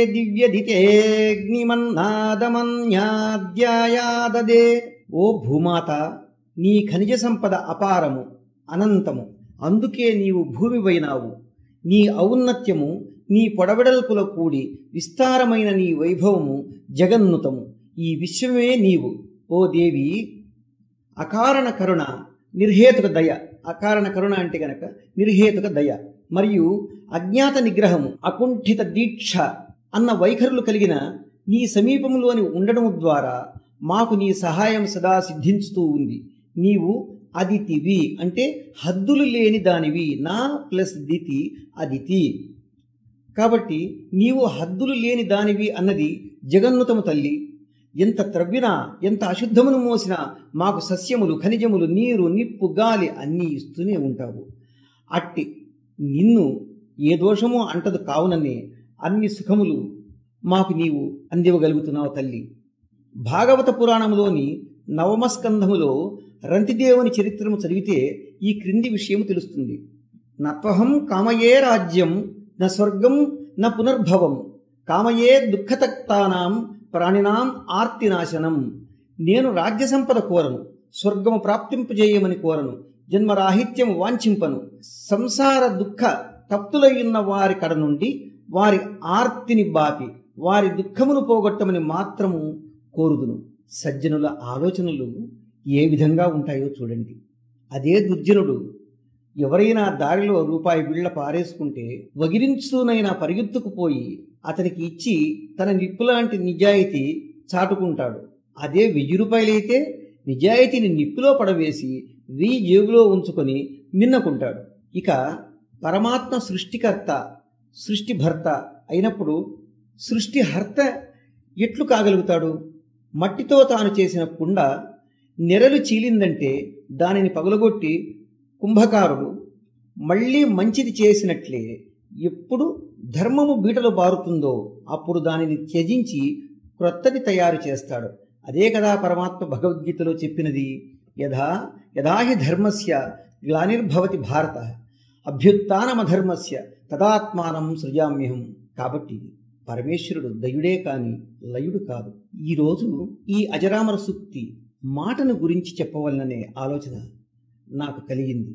దివ్యదితేగ్నిమన్నాదమన్యాద్యాయాదదే. ఓ భూమాత, నీ ఖనిజ సంపద అపారము, అనంతము. అందుకే నీవు భూమివైనావు. నీ ఔన్నత్యము, నీ పొడవెడల్పుల కూడి విస్తారమైన నీ వైభవము జగన్నుతము. ఈ విశ్వమే నీవు. ఓ దేవి, అకారణ కరుణ, నిర్హేతుక దయ. అకారణ కరుణ అంటే గనక నిర్హేతుక దయ మరియు అజ్ఞాత నిగ్రహము, అకుంఠిత దీక్ష అన్న వైఖరులు కలిగిన నీ సమీపంలోని ఉండడం ద్వారా మాకు నీ సహాయం సదా సిద్ధించుతూ ఉంది. నీవు అదితివి అంటే హద్దులు లేని దానివి. నా ప్లస్ దితి అదితి. కాబట్టి నీవు హద్దులు లేని దానివి అన్నది జగన్నుతము తల్లి. ఎంత త్రవ్వినా, ఎంత అశుద్ధమును మోసినా మాకు సస్యములు, ఖనిజములు, నీరు, నిప్పు, గాలి అన్నీ ఇస్తూనే ఉంటావు. అట్టి నిన్ను ఏ దోషమో అంటదు కావుననే అన్ని సుఖములు మాకు నీవు అందివ్వగలుగుతున్నావు తల్లి. భాగవత పురాణంలోని నవమస్కంధములో రంతిదేవుని చరిత్రము చదివితే ఈ క్రింది విషయం తెలుస్తుంది. నత్వహం కామయే రాజ్యం న స్వర్గం న పునర్భవం, కామయే దుఃఖతక్తానాం ప్రాణినాం ఆర్తినాశనం. నేను రాజ్య సంపద కోరను, స్వర్గము ప్రాప్తింపజేయమని కోరను, జన్మరాహిత్యము వాంఛింపను, సంసార దుఃఖ తప్తులయ్యున్న వారి కడ నుండి వారి ఆర్తిని బాపి వారి దుఃఖమును పోగొట్టమని మాత్రము కోరుదును. సజ్జనుల ఆలోచనలు ఏ విధంగా ఉంటాయో చూడండి. అదే దుర్జనుడు ఎవరైనా దారిలో రూపాయి బిళ్ళ పారేసుకుంటే వగిరించునైనా పరిగెత్తుకుపోయి అతనికి ఇచ్చి తన నిప్పులాంటి నిజాయితీ చాటుకుంటాడు. అదే వెయ్యి రూపాయలైతే నిజాయితీని నిప్పులో పడవేసి వెయ్యి జేబులో ఉంచుకొని మిన్నకుంటాడు. ఇక పరమాత్మ సృష్టికర్త సృష్టిభర్త అయినప్పుడు సృష్టిహర్త ఎట్లు కాగలుగుతాడు? మట్టితో తాను చేసిన కుండ నెరలు చీలిందంటే దానిని పగలగొట్టి కుంభకారుడు మళ్ళీ మంచిది చేసినట్లే ఎప్పుడు ధర్మము బీటలు బారుతుందో అప్పుడు దానిని త్యజించి క్రొత్తది తయారు చేస్తాడు. అదే కదా పరమాత్మ భగవద్గీతలో చెప్పినది, యథా యథాహి ధర్మస్య గ్లానిర్భవతి భారత అభ్యుత్నమధర్మస్య తదాత్మానం సృజామ్యహం. కాబట్టి పరమేశ్వరుడు దయుడే కాని లయుడు కాదు. ఈరోజు ఈ అజరామర సూక్తి మాటను గురించి చెప్పవలననే ఆలోచన నాకు కలిగింది.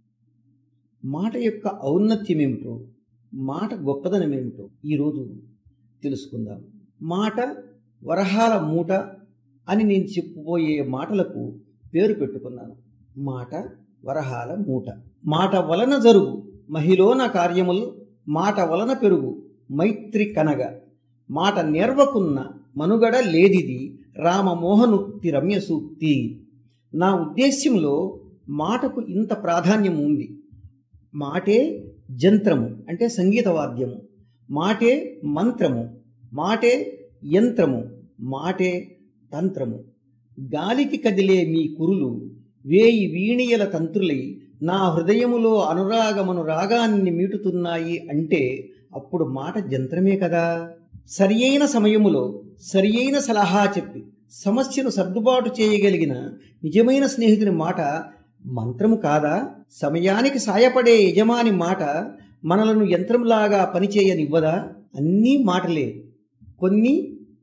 మాట యొక్క ఔన్నత్యమేమిటో, మాట గొప్పదనమేమిటో ఈరోజు తెలుసుకుందాం. మాట వరహాల మూట అని నేను చెప్పబోయే మాటలకు పేరు పెట్టుకున్నాను. మాట వరహాల మూట. మాట వలన జరుగు మహిళన కార్యములు, మాట వలన పెరుగు మైత్రి కనగ, మాట నేర్వకున్న మనుగడ లేదిది రామమోహనుక్తి రమ్య సూక్తి. నా ఉద్దేశ్యంలో మాటకు ఇంత ప్రాధాన్యం ఉంది. మాటే జంత్రము అంటే సంగీత వాద్యము, మాటే మంత్రము, మాటే యంత్రము, మాటే తంత్రము. గాలికి కదిలే మీ కురులు వేయి వీణియల తంత్రులై నా హృదయములో అనురాగమును రాగాన్ని మీటుతున్నాయి అంటే అప్పుడు మాట జంత్రమే కదా. సరి అయిన సమయములో సరి అయిన సలహా చెప్పి సమస్యను సర్దుబాటు చేయగలిగిన నిజమైన స్నేహితుని మాట మంత్రము కాదా? సమయానికి సాయపడే యజమాని మాట మనలను యంత్రంలాగా పనిచేయనివ్వదా? అన్నీ మాటలే. కొన్ని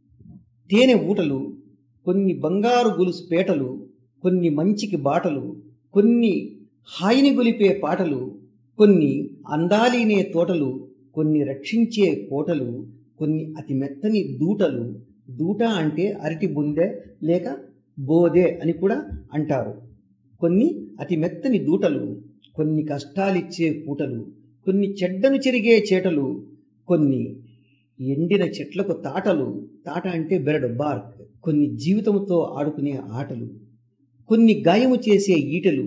తేనె ఊటలు, కొన్ని బంగారు గొలుసు పేటలు, కొన్ని మంచికి బాటలు, కొన్ని హాయిని గొలిపే పాటలు, కొన్ని అందాలీనే తోటలు, కొన్ని రక్షించే కోటలు, కొన్ని అతి మెత్తని దూటలు. దూట అంటే అరటి బుందె లేక బోదె అని కూడా అంటారు. కొన్ని అతి మెత్తని దూటలు, కొన్ని కష్టాలిచ్చే పూటలు, కొన్ని చెడ్డను చెరిగే చేటలు, కొన్ని ఎండిన చెట్లకు తాటలు, తాట అంటే బెరడు బార్క్, కొన్ని జీవితంతో ఆడుకునే ఆటలు, కొన్ని గాయము చేసే ఈటలు,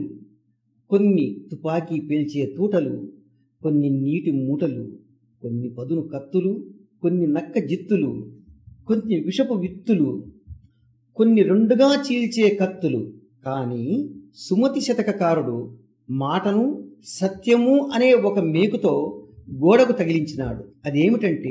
కొన్ని తుపాకీ పేల్చే తూటలు, కొన్ని నీటి మూటలు, కొన్ని పదును కత్తులు, కొన్ని నక్క జిత్తులు, కొన్ని విషపు విత్తులు, కొన్ని రెండుగా చీల్చే కత్తులు. కానీ సుమతి శతకకారుడు మాటను సత్యము అనే ఒక మేకుతో గోడకు తగిలించినాడు. అదేమిటంటే,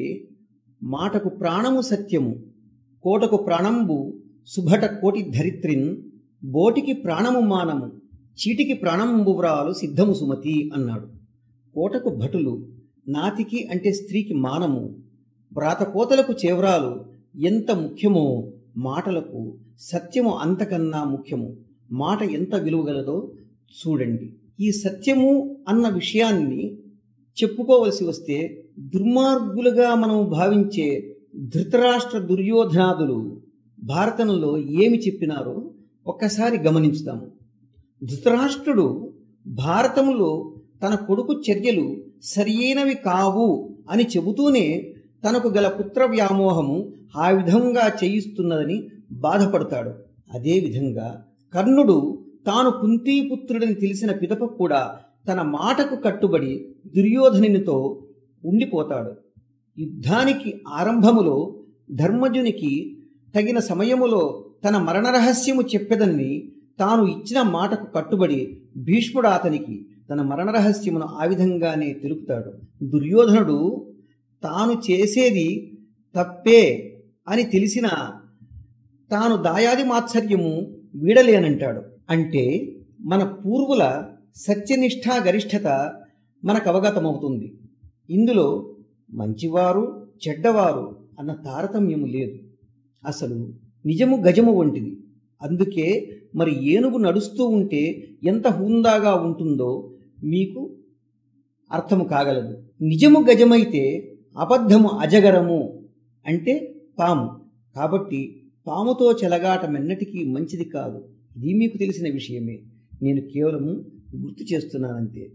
మాటకు ప్రాణము సత్యము, కోటకు ప్రాణంబు సుభట కోటి ధరిత్రిన్, బోటికి ప్రాణము మానము, చీటికి ప్రాణంబు వ్రాలు సిద్ధము సుమతి అన్నాడు. కోటకు భటులు, నాతికి అంటే స్త్రీకి మానము, వ్రాతకోతలకు చేవ్రాలు ఎంత ముఖ్యమో మాటలకు సత్యము అంతకన్నా ముఖ్యము. మాట ఎంత విలువగలదో చూడండి. ఈ సత్యము అన్న విషయాన్ని చెప్పుకోవలసి వస్తే దుర్మార్గులుగా మనం భావించే ధృతరాష్ట్ర దుర్యోధనాదులు భారతంలో ఏమి చెప్పినారో ఒక్కసారి గమనించుదాము. ధృతరాష్ట్రుడు భారతంలో తన కొడుకు చర్యలు సరియైనవి కావు అని చెబుతూనే తనకు గల పుత్ర వ్యామోహము ఆ విధంగా చేయిస్తున్నదని బాధపడతాడు. అదేవిధంగా కర్ణుడు తాను కుంతీపుత్రుడని తెలిసిన పిదప కూడా తన మాటకు కట్టుబడి దుర్యోధనునితో ఉండిపోతాడు. యుద్ధానికి ఆరంభములో ధర్మజునికి తగిన సమయములో తన మరణ రహస్యము చెప్పెదని తాను ఇచ్చిన మాటకు కట్టుబడి భీష్ముడు అతనికి తన మరణ రహస్యమును ఆ విధంగానే తెలుపుతాడు. దుర్యోధనుడు తాను చేసేది తప్పే అని తెలిసిన తాను దాయాది మాత్సర్యము వీడలేనంటాడు. అంటే మన పూర్వుల సత్యనిష్ఠా గరిష్ఠత మనకు అవగతమవుతుంది. ఇందులో మంచివారు చెడ్డవారు అన్న తారతమ్యము లేదు. అసలు నిజము గజము వంటిది. అందుకే మరి ఏనుగు నడుస్తూ ఉంటే ఎంత హుందాగా ఉంటుందో మీకు అర్థము కాగలదు. నిజము గజమైతే అబద్ధము అజగరము అంటే పాము. కాబట్టి పాముతో చెలగాటమెన్నటికీ మంచిది కాదు. ఇది మీకు తెలిసిన విషయమే. నేను కేవలము గుర్తు చేస్తున్నానంతే.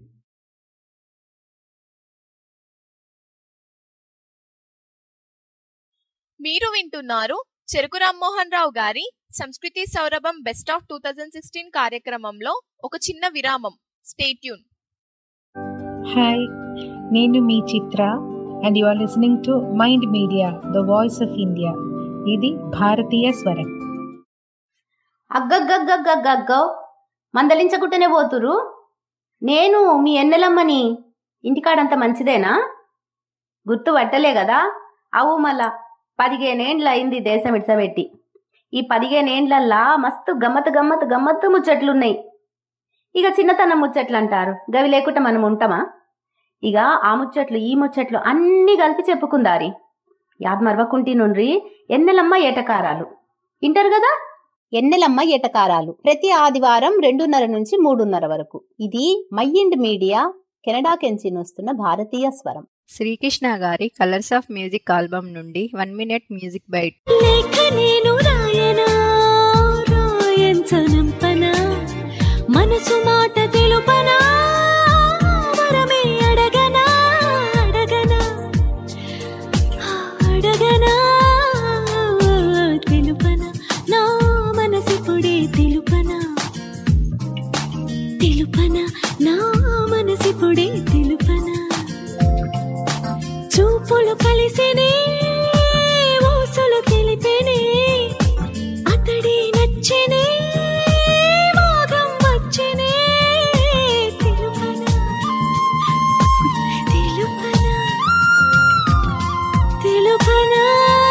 మీరు వింటున్నారు చెరుకు రామ్మోహన్ రావు గారి సంస్కృతి సౌరభం best of two thousand sixteen కార్యక్రమంలో ఒక చిన్న విరామం. Stay tune. హాయ్, నేను మీ Chitra and you are listening to Mind Media the voice of India. ఇది భారతీయ స్వరం. అగ్గగ్గగ్గగ్గగ్గో మందలించకుంటేనే పోతురు. నేను మీ ఎన్నెలమ్మని. ఇంటికాడంత మంచిదేనా? గుర్తు పట్టలే కదా? అవు మళ్ళా పదిహేనేండ్ల అయింది దేశం ఇడ్సబెట్టి. ఈ పదిహేనేండ్లల్లా మస్తు గమ్మత్ గమ్మత్ గమ్మత్తు ముచ్చట్లున్నాయి. ఇక చిన్నతనం ముచ్చట్లు అంటారు, గవి లేకుండా మనం ఉంటామా? ఇక ఆ ముచ్చట్లు ఈ ముచ్చట్లు అన్నీ కలిపి చెప్పుకుందారి. యాద్ మరవకుంటి నుండ్రి ఎన్నెలమ్మ ఏటకారాలు వింటారు కదా. ఎన్నెలమ్మ ఏటకారాలు ప్రతి ఆదివారం రెండున్నర నుంచి మూడున్నర వరకు. ఇది మైండ్ మీడియా కెనడా కెంచి వస్తున్న భారతీయ స్వరం. శ్రీకృష్ణ గారి కలర్స్ ఆఫ్ మ్యూజిక్ ఆల్బమ్ నుండి వన్ మినిట్ మ్యూజిక్ బైట్. మనసు మాట తెలుపనా, వరమే అడగనా అడగనా అడగనా తెలుపనా, నా మనసిపుడే తెలుపనా తెలుపనా, నా మనసిపుడే తెలుపనా. చూపులు కలిసినే ఊసులు తెలిపినే, అతడి నచ్చినే మోగం వచ్చనే తెలుపనా తెలుపనా తెలుపనా.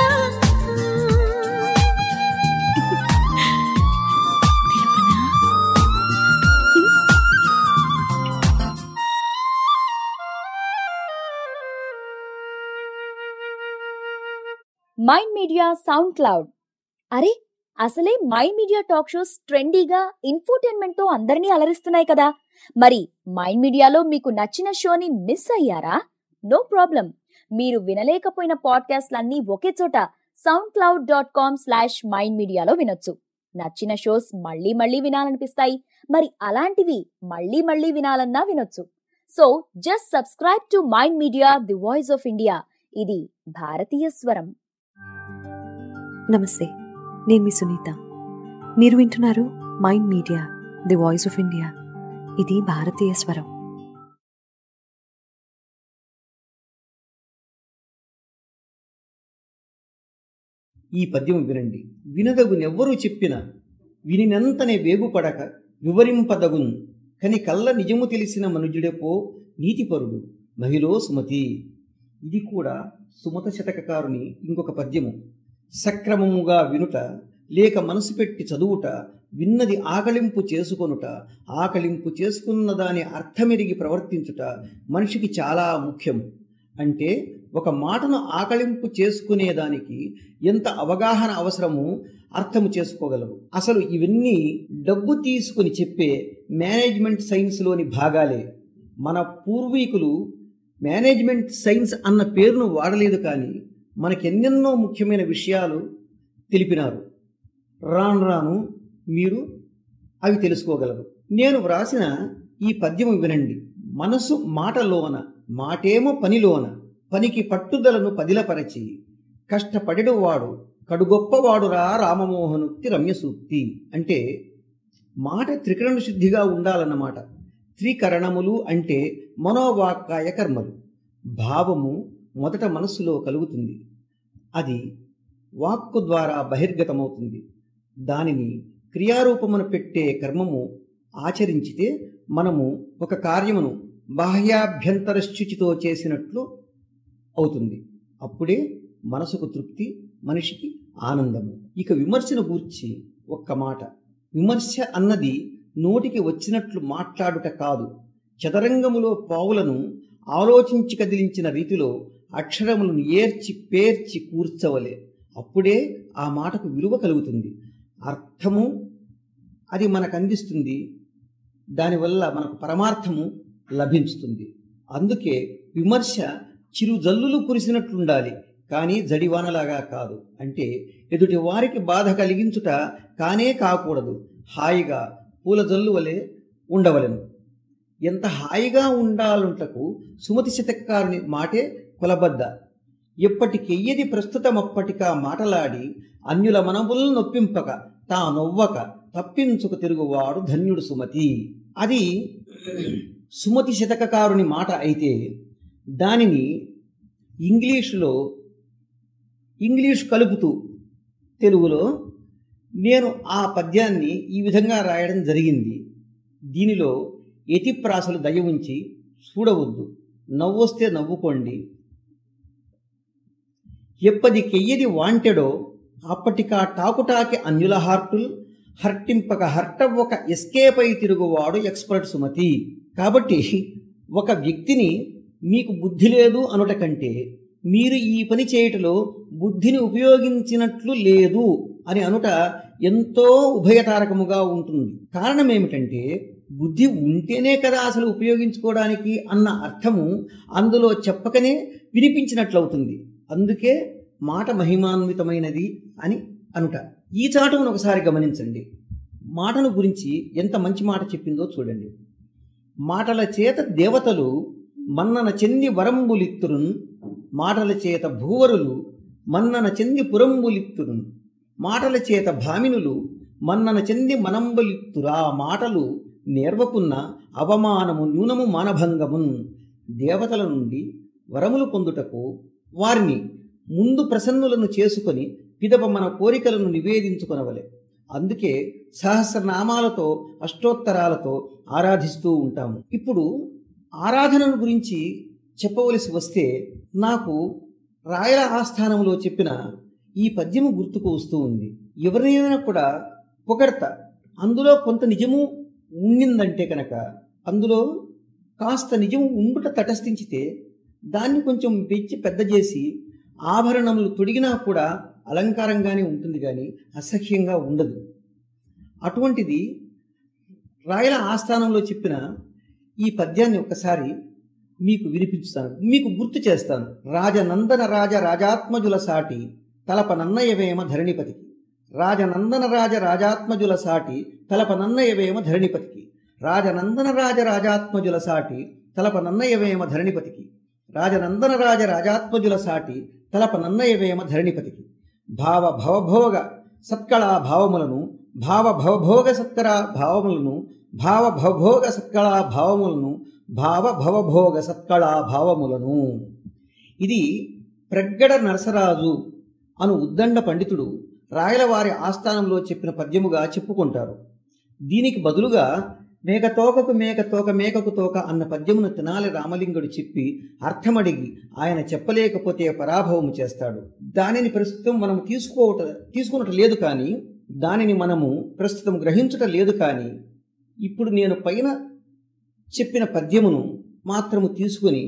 Mind Media SoundCloud. అరే, అసలే మైండ్ మీడియా టాక్ షోస్ ట్రెండీగా ఇన్ఫోటైన్మెంట్ తో అందరినీ అలరిస్తున్నాయి కదా. మరి మైండ్ మీడియాలో మీకు నచ్చిన షోని మిస్ అయ్యారా? No problem. మీరు వినలేకపోయిన పాడ్కాస్ట్లన్నీ ఒకే చోట SoundCloud dot com slash Mind మీడియాలో వినొచ్చు. నచ్చిన షోస్ మళ్ళీ మళ్ళీ వినాలనిపిస్తాయి. మరి అలాంటివి మళ్ళీ మళ్ళీ వినాలన్నా వినొచ్చు. So just subscribe to Mind Media the voice of India. ఇది భారతీయ స్వరం. నమస్తే, నేను మీ సునీత. మీరు వింటున్నారు Mind Media the voice of India. ఇది భారతీయ స్వరం. ఈ పద్యం వినండి. వినదగునెవ్వరూ చెప్పిన వినినంతనే వేగుపడక వివరింపదగున్ కని కళ్ళ నిజము తెలిసిన మనుజుడెపో నీతిపరుడు మహిళో సుమతి. ఇది కూడా సుమత శతకకారుని ఇంకొక పద్యము. సక్రమముగా వినుట లేక మనసు పెట్టి చదువుట, విన్నది ఆకలింపు చేసుకొనుట, ఆకలింపు చేసుకున్న దాని అర్థమెరిగి ప్రవర్తించుట మనిషికి చాలా ముఖ్యం. అంటే ఒక మాటను ఆకలింపు చేసుకునేదానికి ఎంత అవగాహన అవసరమో అర్థము చేసుకోగలరు. అసలు ఇవన్నీ డబ్బు తీసుకుని చెప్పే మేనేజ్మెంట్ సైన్స్లోని భాగాలే. మన పూర్వీకులు మేనేజ్మెంట్ సైన్స్ అన్న పేరును వాడలేదు, కానీ మనకెన్నెన్నో ముఖ్యమైన విషయాలు తెలిపినారు. రాను రాను మీరు అవి తెలుసుకోగలరు. నేను వ్రాసిన ఈ పద్యము వినండి. మనసు మాటలోన, మాటేమో పనిలోన, పనికి పట్టుదలను పదిలపరచి కష్టపడేవాడు కడుగొప్పవాడురా రామమోహనుక్తి రమ్యసూక్తి. అంటే మాట త్రికరణ శుద్ధిగా ఉండాలన్నమాట. త్రికరణములు అంటే మనోవాక్కాయ కర్మలు. భావము మొదట మనస్సులో కలుగుతుంది, అది వాక్కు ద్వారా బహిర్గతమవుతుంది. దానిని క్రియారూపమును పెట్టే కర్మము ఆచరించితే మనము ఒక కార్యమును బాహ్యాభ్యంతర శుచితో చేసినట్లు అవుతుంది. అప్పుడే మనసుకు తృప్తి, మనిషికి ఆనందము. ఇక విమర్శను గూర్చి ఒక్క మాట. విమర్శ అన్నది నోటికి వచ్చినట్లు మాట్లాడుట కాదు. చదరంగములో పావులను ఆలోచించి కదిలించిన రీతిలో అక్షరములను ఏర్చి పేర్చి కూర్చవలే. అప్పుడే ఆ మాటకు విలువ కలుగుతుంది, అర్థము అది మనకు అందిస్తుంది. దానివల్ల మనకు పరమార్థము లభించుతుంది. అందుకే విమర్శ చిరు జల్లులు కురిసినట్లుండాలి, కానీ జడివానలాగా కాదు. అంటే ఎదుటి వారికి బాధ కలిగించుట కానే కాకూడదు. హాయిగా పూల జల్లు వలె ఉండవలెను. ఎంత హాయిగా ఉండాలంటకు సుమతి శతకారుని మాటే కొలబద్ద. ఎప్పటికెయ్యది ప్రస్తుతమప్పటికా మాటలాడి అన్యుల మనములను నొప్పింపక తా నొవ్వక తప్పించుకు తిరుగువాడు ధన్యుడు సుమతి. అది సుమతి శతకకారుని మాట అయితే దానిని ఇంగ్లీషులో ఇంగ్లీష్ కలుపుతూ తెలుగులో నేను ఆ పద్యాన్ని ఈ విధంగా రాయడం జరిగింది. దీనిలో యతిప్రాసలు దయ ఉంచి చూడవద్దు, నవ్వొస్తే నవ్వుకోండి. ఎప్పటికెయ్యది వాంటెడో అప్పటికా టాకుటాకి అన్యుల హార్టుల్ హర్టింపక హర్టవ్వక ఎస్కేప్ అయి తిరుగువాడు ఎక్స్పర్ట్ సుమతి. కాబట్టి ఒక వ్యక్తిని మీకు బుద్ధి లేదు అనుట కంటే మీరు ఈ పని చేయటంలో బుద్ధిని ఉపయోగించినట్లు లేదు అని అనుట ఎంతో ఉభయతారకముగా ఉంటుంది. కారణం ఏమిటంటే బుద్ధి ఉంటేనే కదా అసలు ఉపయోగించుకోవడానికి అన్న అర్థము అందులో చెప్పకనే వినిపించినట్లవుతుంది. అందుకే మాట మహిమాన్వితమైనది అని అనుట. ఈ చాటును ఒకసారి గమనించండి. మాటను గురించి ఎంత మంచి మాట చెప్పిందో చూడండి. మాటల చేత దేవతలు మన్నన చెంది వరంబులిత్తురున్, మాటల చేత భూవరులు మన్నన చెంది పురంబులిత్తురున్, మాటల చేత భామినులు మన్నన చెంది మనంబులిత్తురా. మాటలు నేర్వకున్న అవమానము న్యూనము మానభంగమున్. దేవతల నుండి వరములు పొందుటకు వారిని ముందు ప్రసన్నులను చేసుకొని పిదప మన కోరికలను నివేదించుకొనవలె. అందుకే సహస్రనామాలతో అష్టోత్తరాలతో ఆరాధిస్తూ ఉంటాము. ఇప్పుడు ఆరాధనను గురించి చెప్పవలసి వస్తే నాకు రాయల ఆస్థానంలో చెప్పిన ఈ పద్యము గుర్తుకు వస్తూ ఉంది. ఎవరినైనా కూడా పొగడత అందులో కొంత నిజము ఉండిందంటే కనుక, అందులో కాస్త నిజము ఉండుట తటస్థించితే దాన్ని కొంచెం పెంచి పెద్ద చేసి ఆభరణములు తొడిగినా కూడా అలంకారంగానే ఉంటుంది, కానీ అసహ్యంగా ఉండదు. అటువంటిది రాయల ఆస్థానంలో చెప్పిన ఈ పద్యాన్ని ఒక్కసారి మీకు వినిపించుతాను, మీకు గుర్తు చేస్తాను. రాజనందన రాజ రాజాత్మజుల సాటి తలప నన్నయవేమ ధరణిపతికి. రాజనందన రాజ రాజాత్మజుల సాటి తలప నన్నయవేమ ధరణిపతికి. రాజనందన రాజ రాజాత్మజుల సాటి తలప నన్నయవేమ ధరణిపతికి. రాజనందన రాజ రాజాత్మజుల సాటి తలప నన్నయవేమ ధరణిపతికి. భావ భవభోగ సత్కళా భావములను భావ భవభోగ సత్కరా భావములను భావ భవభోగ సత్కళా భావములను భావ భవభోగ సత్కళా భావములను. ఇది ప్రగ్గడ నరసరాజు అను ఉద్దండ పండితుడు రాయలవారి ఆస్థానంలో చెప్పిన పద్యముగా చెప్పుకుంటారు. దీనికి బదులుగా మేకతోకకు మేక తోక మేకకు తోక అన్న పద్యమును తెనాలి రామలింగుడు చెప్పి అర్థమడిగి ఆయన చెప్పలేకపోతే పరాభవము చేస్తాడు. దానిని ప్రస్తుతం మనము తీసుకోవట తీసుకున్నట లేదు కానీ దానిని మనము ప్రస్తుతం గ్రహించుట లేదు కానీ ఇప్పుడు నేను పైన చెప్పిన పద్యమును మాత్రము తీసుకొని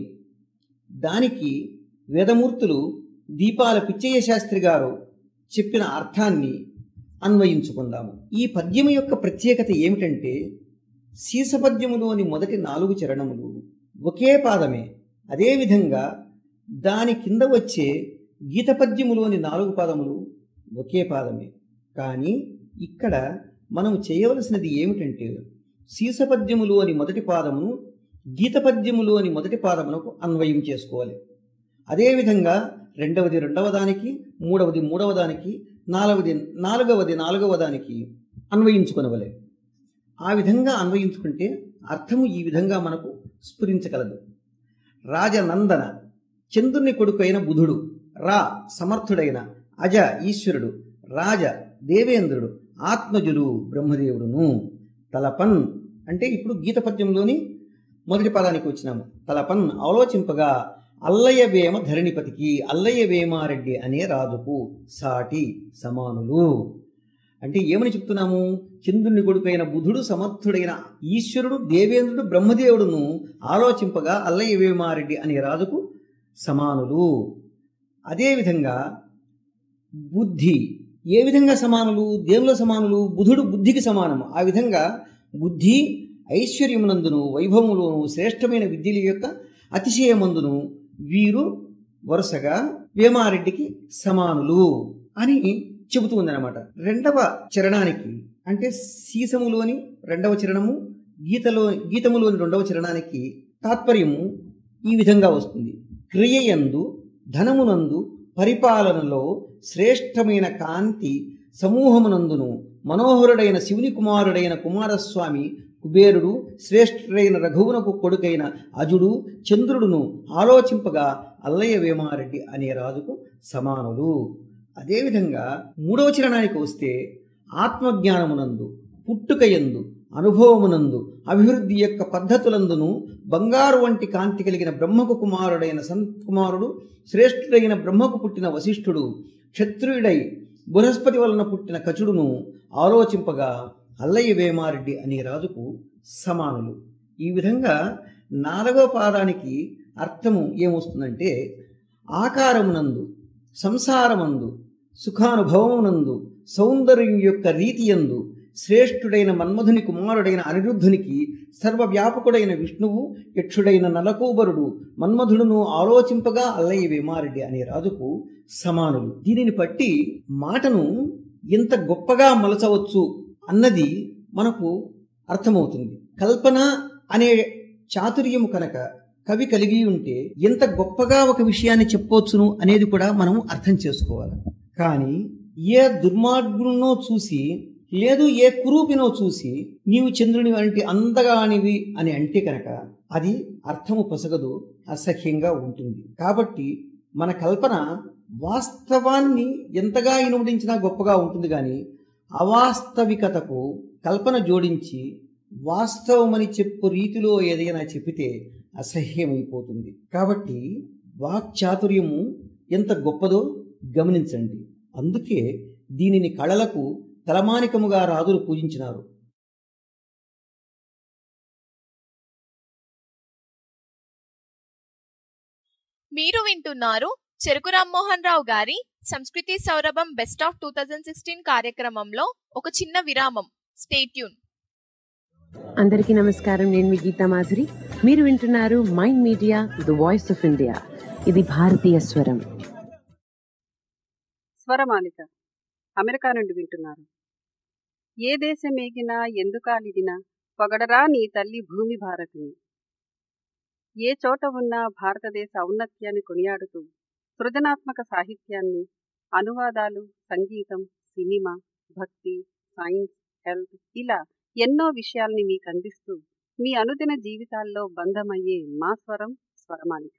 దానికి వేదమూర్తులు దీపాల పిచ్చయ్య శాస్త్రి గారు చెప్పిన అర్థాన్ని అన్వయించుకుందాము. ఈ పద్యము యొక్క ప్రత్యేకత ఏమిటంటే శీసపద్యములోని మొదటి నాలుగు చరణములు ఒకే పాదమే. అదేవిధంగా దాని కింద వచ్చే గీతపద్యములోని నాలుగు పాదములు ఒకే పాదమే. కానీ ఇక్కడ మనం చేయవలసినది ఏమిటంటే శీసపద్యములోని మొదటి పాదమును గీతపద్యములోని మొదటి పాదమునకు అన్వయం చేసుకోవాలి. అదేవిధంగా రెండవది రెండవ దానికి, మూడవది మూడవ దానికి, నాలుగవది నాలుగవది నాలుగవ దానికి అన్వయించుకొనవలే. ఆ విధంగా అన్వయించుకుంటే అర్థము ఈ విధంగా మనకు స్ఫురించగలదు. రాజనందన చంద్రుని కొడుకైన బుధుడు, రా సమర్థుడైన అజ ఈశ్వరుడు, రాజ దేవేంద్రుడు, ఆత్మజులు బ్రహ్మదేవుడును. తలపన్ అంటే ఇప్పుడు గీతపద్యంలోని మొదటి పదానికి వచ్చినాము. తలపన్ ఆలోచింపగా అల్లయ్యవేమ ధరణిపతికి, అల్లయ్య వేమారెడ్డి అనే రాజుకు సాటి సమానులు. అంటే ఏమని చెప్తున్నాము? చంద్రుని కొడుకైన బుధుడు, సమర్థుడైన ఈశ్వరుడు, దేవేంద్రుడు, బ్రహ్మదేవుడును ఆలోచింపగా అల్లయ్య వేమారెడ్డి అనే రాజుకు సమానులు. అదేవిధంగా బుద్ధి ఏ విధంగా సమానులు? దేనిలో సమానులు? బుధుడు బుద్ధికి సమానము. ఆ విధంగా బుద్ధి ఐశ్వర్యమునందును వైభవములోను శ్రేష్టమైన విద్యల యొక్క అతిశయమందును వీరు వరుసగా వేమారెడ్డికి సమానులు అని చెబుతూ ఉందన్నమాట. రెండవ చరణానికి అంటే సీసములోని రెండవ చరణము, గీతలో గీతములోని రెండవ చరణానికి తాత్పర్యము ఈ విధంగా వస్తుంది. క్రియయందు ధనమునందు పరిపాలనలో శ్రేష్టమైన కాంతి సమూహమునందును మనోహరుడైన శివుని కుమారుడైన కుమారస్వామి కుబేరుడు శ్రేష్ఠుడైన రఘువునకు కొడుకైన అజుడు చంద్రుడును ఆలోచింపగా అల్లయ్య వేమారెడ్డి అనే రాజుకు సమానులు. అదేవిధంగా మూడవ చరణానికి వస్తే ఆత్మజ్ఞానమునందు పుట్టుకయందు అనుభవమునందు అభివృద్ధి యొక్క పద్ధతులందును బంగారు వంటి కాంతి కలిగిన బ్రహ్మకు కుమారుడైన సంతకుమారుడు శ్రేష్ఠుడైన బ్రహ్మకు పుట్టిన వశిష్ఠుడు క్షత్రియుడై బృహస్పతి వలన పుట్టిన కచుడును ఆలోచింపగా అల్లయ్య వేమారెడ్డి అనే రాజుకు సమానులు. ఈ విధంగా నాలుగవ పాదానికి అర్థము ఏమొస్తుందంటే ఆకారమునందు సంసారమందు సుఖానుభవమునందు సౌందర్యం యొక్క రీతియందు శ్రేష్ఠుడైన మన్మధుని కుమారుడైన అనిరుద్ధునికి సర్వవ్యాపకుడైన విష్ణువు యక్షుడైన నలకూబరుడు మన్మధుడును ఆలోచింపగా అల్లయ్య వేమారెడ్డి అనే రాజుకు సమానులు. దీనిని బట్టి మాటను ఎంత గొప్పగా మలచవచ్చు అన్నది మనకు అర్థమవుతుంది. కల్పన అనే చాతుర్యము కనుక కవి కలిగి ఉంటే ఎంత గొప్పగా ఒక విషయాన్ని చెప్పవచ్చును అనేది కూడా మనం అర్థం చేసుకోవాలి. కానీ ఏ దుర్మార్గునో చూసి లేదు ఏ కురూపినో చూసి నీవు చంద్రుని వంటి అందగానివి అని అంటే కనుక అది అర్థము పొసగదు, అసహ్యంగా ఉంటుంది. కాబట్టి మన కల్పన వాస్తవాన్ని ఎంతగా ఇనుమడించినా గొప్పగా ఉంటుంది. కానీ అవాస్తవికతకు కల్పన జోడించి వాస్తవమని చెప్పు రీతిలో ఏదైనా చెప్పితే అసహ్యమైపోతుంది. కాబట్టి వాక్చాతుర్యము ఎంత గొప్పదో గమనించండి. అందుకే దీనిని కళలకు తలమానికముగా రాజులు పూజించినారు. మీరు వింటున్నారు చెరుకు రామ్మోహన్ రావు గారి సంస్కృతి సౌరభం best of two thousand sixteen కార్యక్రమంలో ఒక చిన్న విరామం. Stay tune. అందరికీ నమస్కారం. నేను మీ గీతా మాధురి. మీరు వింటున్నారు Mind Media the voice of India. ఇది భారతీయ స్వరం. స్వరమాలిక అమెరికా నుండి వింటున్నారు. ఏ దేశమేగినా ఎందుకాలిదినా పొగడరా నీ తల్లి భూమి భారతిని. ఏ చోట ఉన్నా భారతదేశ ఔన్నత్యాన్ని కొనియాడుతూ సృజనాత్మక సాహిత్యాన్ని, అనువాదాలు, సంగీతం, సినిమా, భక్తి, సైన్స్, హెల్త్ ఇలా ఎన్నో విషయాల్ని మీకు అందిస్తూ మీ అనుదిన జీవితాల్లో బంధమయ్యే మా స్వరం స్వరమాలిక.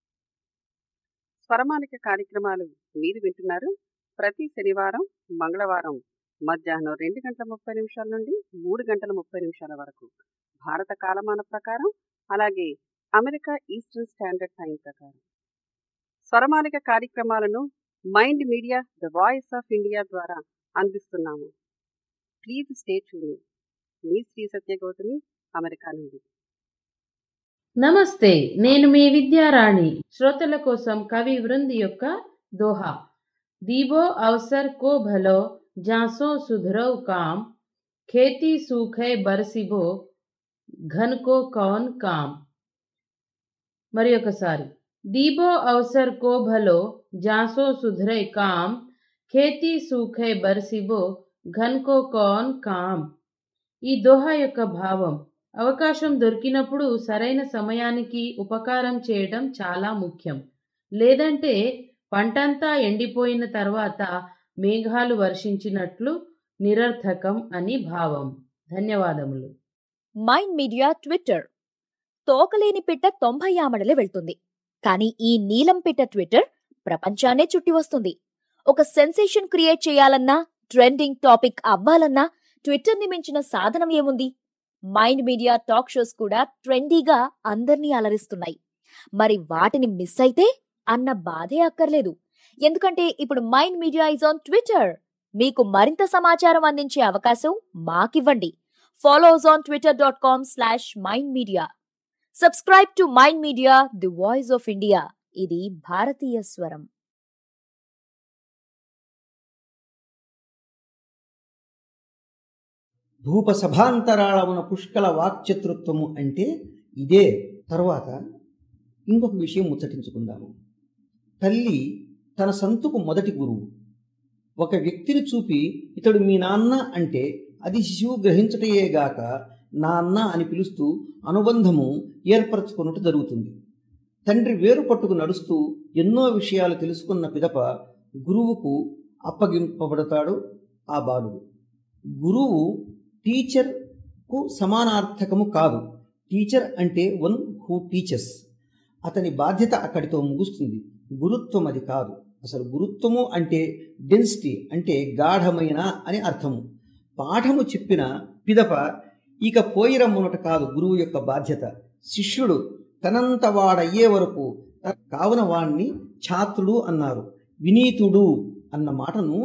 స్వరమాలిక కార్యక్రమాలు మీరు వింటున్నారు ప్రతి శనివారం, మంగళవారం మధ్యాహ్నం రెండు గంటల ముప్పై నిమిషాల నుండి మూడు గంటల ముప్పై నిమిషాల వరకు భారత కాలమాన ప్రకారం, అలాగే అమెరికా ఈస్టర్న్ స్టాండర్డ్ టైం ప్రకారం. స్వరమాలిక కార్యక్రమాలను Mind Media the voice of India ద్వారా అందిస్తున్నాము. Please stay tune. మీ శ్రీ సత్యగౌతమి, అమెరికా నుండి. నమస్తే, నేను మీ విద్యారాణి. శ్రోతల కోసం కవి వృంది యొక్క దోహా. दीबो अवसर को भलो जासो सुधरव काम, खेती सूखे बरसिबो घन को कौन काम. మరి ఒకసారి. दीबो अवसर को भलो जासो सुधरे काम, खेती सूखे बरसिबो घन को कौन काम. ఈ దోహా యొక్క భావం, అవకాశం దొరికినప్పుడు సరైన సమయానికి ఉపకారం చేయడం చాలా ముఖ్యం. లేదంటే పంటంతా ఎండిపోయిన తర్వాత మేఘాలు వర్షించినట్లు నిరర్థకం అని భావం. ధన్యవాదములు. Mind media Twitter. తోకలేని పిట్ట తొంభై ఆమడలే వెళ్తుంది, కానీ ఈ నీలం పిట్ట ట్విట్టర్ ప్రపంచాన్నే చుట్టి వస్తుంది. ఒక సెన్సేషన్ క్రియేట్ చేయాలన్నా, ట్రెండింగ్ టాపిక్ అవ్వాలన్నా ట్విట్టర్ ని మించిన సాధనం ఏముంది? మైండ్ మీడియా టాక్ షోస్ కూడా ట్రెండీగా అందర్నీ అలరిస్తున్నాయి. మరి వాటిని మిస్ అయితే అన్న బాధే అక్కర్లేదు. ఎందుకంటే ఇప్పుడు Mind Media is on Twitter. మీకు మరింత సమాచారం అందించే అవకాశం మాకివ్వండి. Follow us on Twitter dot com slash Mind Media. Subscribe to Mind Media the voice of India. ఇది భారతీయ స్వరం. భూప సభాంతరాళమున పుష్కల వాక్చతృత్వము అంటే ఇదే. తర్వాత ఇంకొక విషయం ముచ్చటించుకుందాము. తల్లి తన సంతుకు మొదటి గురువు. ఒక వ్యక్తిని చూపి ఇతడు మీ నాన్న అంటే అది శిశువు గ్రహించటయేగాక నాన్న అని పిలుస్తూ అనుబంధము ఏర్పరచుకున్నట్టు జరుగుతుంది. తండ్రి వేరు పట్టుకు నడుస్తూ ఎన్నో విషయాలు తెలుసుకున్న పిదప గురువుకు అప్పగింపబడతాడు ఆ బాలుడు. గురువు టీచర్కు సమానార్థకము కాదు. టీచర్ అంటే వన్ హూ టీచర్స్. అతని బాధ్యత అక్కడితో ముగుస్తుంది. గురుత్వం అది కాదు. అసలు గురుత్వము అంటే డెన్సిటీ, అంటే గాఢమైన అని అర్థము. పాఠము చెప్పిన పిదప ఇక పోయిరమ్మునట కాదు గురువు యొక్క బాధ్యత. శిష్యుడు తనంత వాడయ్యే వరకు కావున వాణ్ణి ఛాత్రుడు అన్నారు. వినీతుడు అన్న మాటను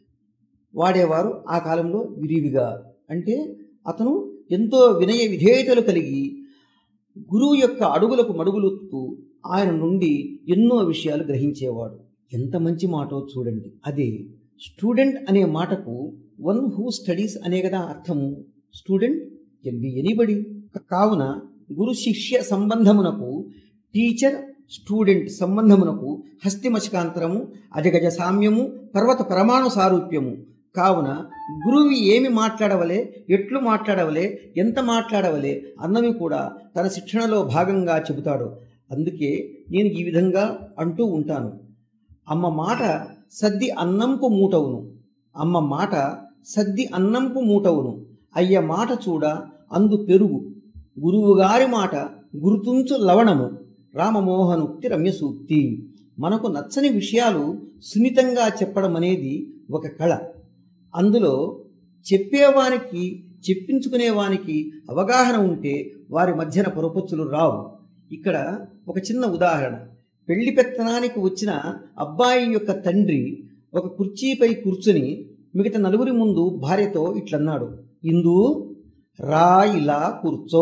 వాడేవారు ఆ కాలంలో విరివిగా. అంటే అతను ఎంతో వినయ విధేయతలు కలిగి గురువు యొక్క అడుగులకు మడుగులుతూ ఆయన నుండి ఎన్నో విషయాలు గ్రహించేవాడు. ఎంత మంచి మాటో చూడండి. అదే స్టూడెంట్ అనే మాటకు వన్ హూ స్టడీస్ అనే కదా అర్థము. Student can be anybody. కావున గురు శిష్య సంబంధమునకు, టీచర్ స్టూడెంట్ సంబంధమునకు హస్తిమచకాంతరము, అజగజ సామ్యము, పర్వత పరమాణు సారూప్యము. కావున గురువు ఏమి మాట్లాడవలే, ఎట్లు మాట్లాడవలే, ఎంత మాట్లాడవలే అన్నవి కూడా తన శిక్షణలో భాగంగా చెబుతాడు. అందుకే నేను ఈ విధంగా అంటూ ఉంటాను. అమ్మ మాట సద్ది అన్నంపు మూటవును, అమ్మ మాట సద్ది అన్నంపు మూటవును, అయ్య మాట చూడ అందు పెరుగు, గురువుగారి మాట గుర్తుంచు లవణము, రామమోహనుక్తి రమ్య సూక్తి. మనకు నచ్చని విషయాలు సున్నితంగా చెప్పడం అనేది ఒక కళ. అందులో చెప్పేవానికి చెప్పించుకునేవానికి అవగాహన ఉంటే వారి మధ్యన పొరపొచ్చులు రావు. ఇక్కడ ఒక చిన్న ఉదాహరణ. పెళ్లి పెత్తనానికి వచ్చిన అబ్బాయి యొక్క తండ్రి ఒక కుర్చీపై కూర్చుని మిగతా నలుగురి ముందు భార్యతో ఇట్లన్నాడు, ఇందు రా ఇలా కూర్చో.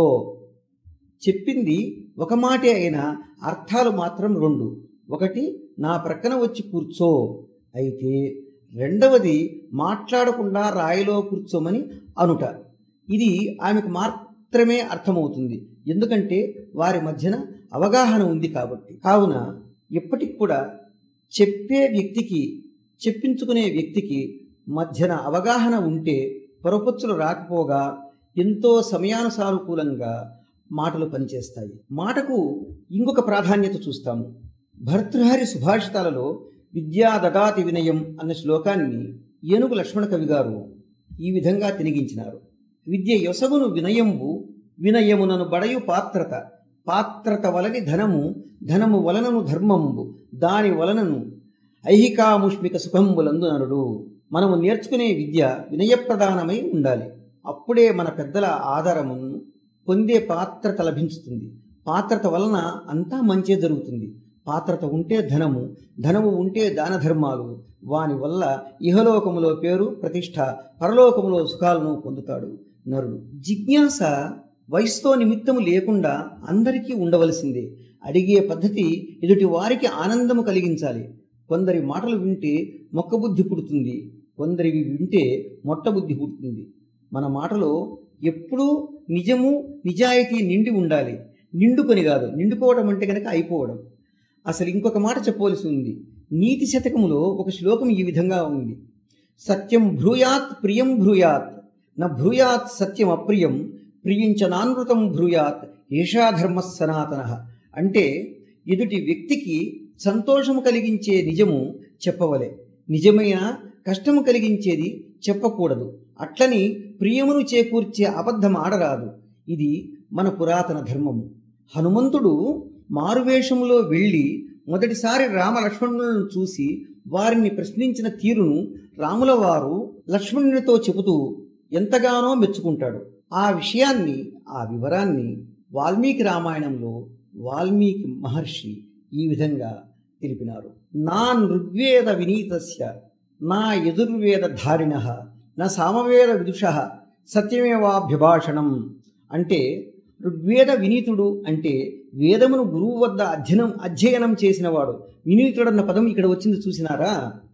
చెప్పింది ఒక మాటే అయినా అర్థాలు మాత్రం రెండు. ఒకటి నా ప్రక్కన వచ్చి కూర్చో, అయితే రెండవది మాట్లాడకుండా రాయిలో కూర్చోమని అనుట. ఇది ఆమెకు మాత్రమే అర్థమవుతుంది, ఎందుకంటే వారి మధ్యన అవగాహన ఉంది కాబట్టి. కావున ఎప్పటికి కూడా చెప్పే వ్యక్తికి చెప్పించుకునే వ్యక్తికి మధ్యన అవగాహన ఉంటే పొరపొచ్చులు రాకపోగా ఎంతో సమయానుసానుకూలంగా మాటలు పనిచేస్తాయి. మాటకు ఇంకొక ప్రాధాన్యత చూస్తాము. భర్తృహరి సుభాషితాలలో విద్యా దదాతి వినయం అన్న శ్లోకాన్ని ఏనుగు లక్ష్మణ కవి గారు ఈ విధంగా తినిగించినారు. విద్య యొసగును వినయంబు, వినయమునను బడయు పాత్రత, పాత్రత వలని ధనము, ధనము వలనను ధర్మంబు, దాని వలనను ఐహికాముష్మిక సుఖంబులందు నరుడు. మనము నేర్చుకునే విద్య వినయప్రధానమై ఉండాలి. అప్పుడే మన పెద్దల ఆధారమును పొందే పాత్రత లభించుతుంది. పాత్రత వలన అంతా మంచే జరుగుతుంది. పాత్రత ఉంటే ధనము, ధనము ఉంటే దాన ధర్మాలు, వాని వల్ల ఇహలోకములో పేరు ప్రతిష్ట, పరలోకములో సుఖాలను పొందుతాడు నరుడు. జిజ్ఞాస వయసుతో నిమిత్తము లేకుండా అందరికీ ఉండవలసిందే. అడిగే పద్ధతి ఎదుటి వారికి ఆనందము కలిగించాలి. కొందరి మాటలు వింటే మొక్కబుద్ధి పుడుతుంది, కొందరివి వింటే మొట్టబుద్ధి పుడుతుంది. మన మాటలో ఎప్పుడూ నిజము నిజాయితీ నిండి ఉండాలి. నిండుకొని కాదు, నిండుకోవడం అంటే కనుక అయిపోవడం. అసలు ఇంకొక మాట చెప్పవలసి ఉంది. నీతి శతకములో ఒక శ్లోకం ఈ విధంగా ఉంది. సత్యం భ్రూయాత్ ప్రియం భ్రూయాత్, న భ్రూయాత్ సత్యం అప్రియం, ప్రియంచ నానృతం భ్రూయాత్, ఏషా ధర్మ సనాతన. అంటే ఎదుటి వ్యక్తికి సంతోషము కలిగించే నిజము చెప్పవలే, నిజమైన కష్టము కలిగించేది చెప్పకూడదు. అట్లని ప్రియమును చేకూర్చే అబద్ధం ఆడరాదు. ఇది మన పురాతన ధర్మము. హనుమంతుడు మారువేషంలో వెళ్ళి మొదటిసారి రామలక్ష్మణులను చూసి వారిని ప్రశ్నించిన తీరును రాముల వారు లక్ష్మణునితో చెబుతూ ఎంతగానో మెచ్చుకుంటాడు. ఆ విషయాన్ని, ఆ వివరాన్ని వాల్మీకి రామాయణంలో వాల్మీకి మహర్షి ఈ విధంగా తెలిపినారు. నా నృగ్వేద వినీతస్య నా యజుర్వేద ధారిణః నా సామవేద విదుషః సత్యమేవాభ్యభాషణం. అంటే ఋగ్వేద వినీతుడు అంటే వేదమును గురువు వద్ద అధ్యయనం అధ్యయనం చేసినవాడు. వినీతుడన్న పదం ఇక్కడ వచ్చింది చూసినారా?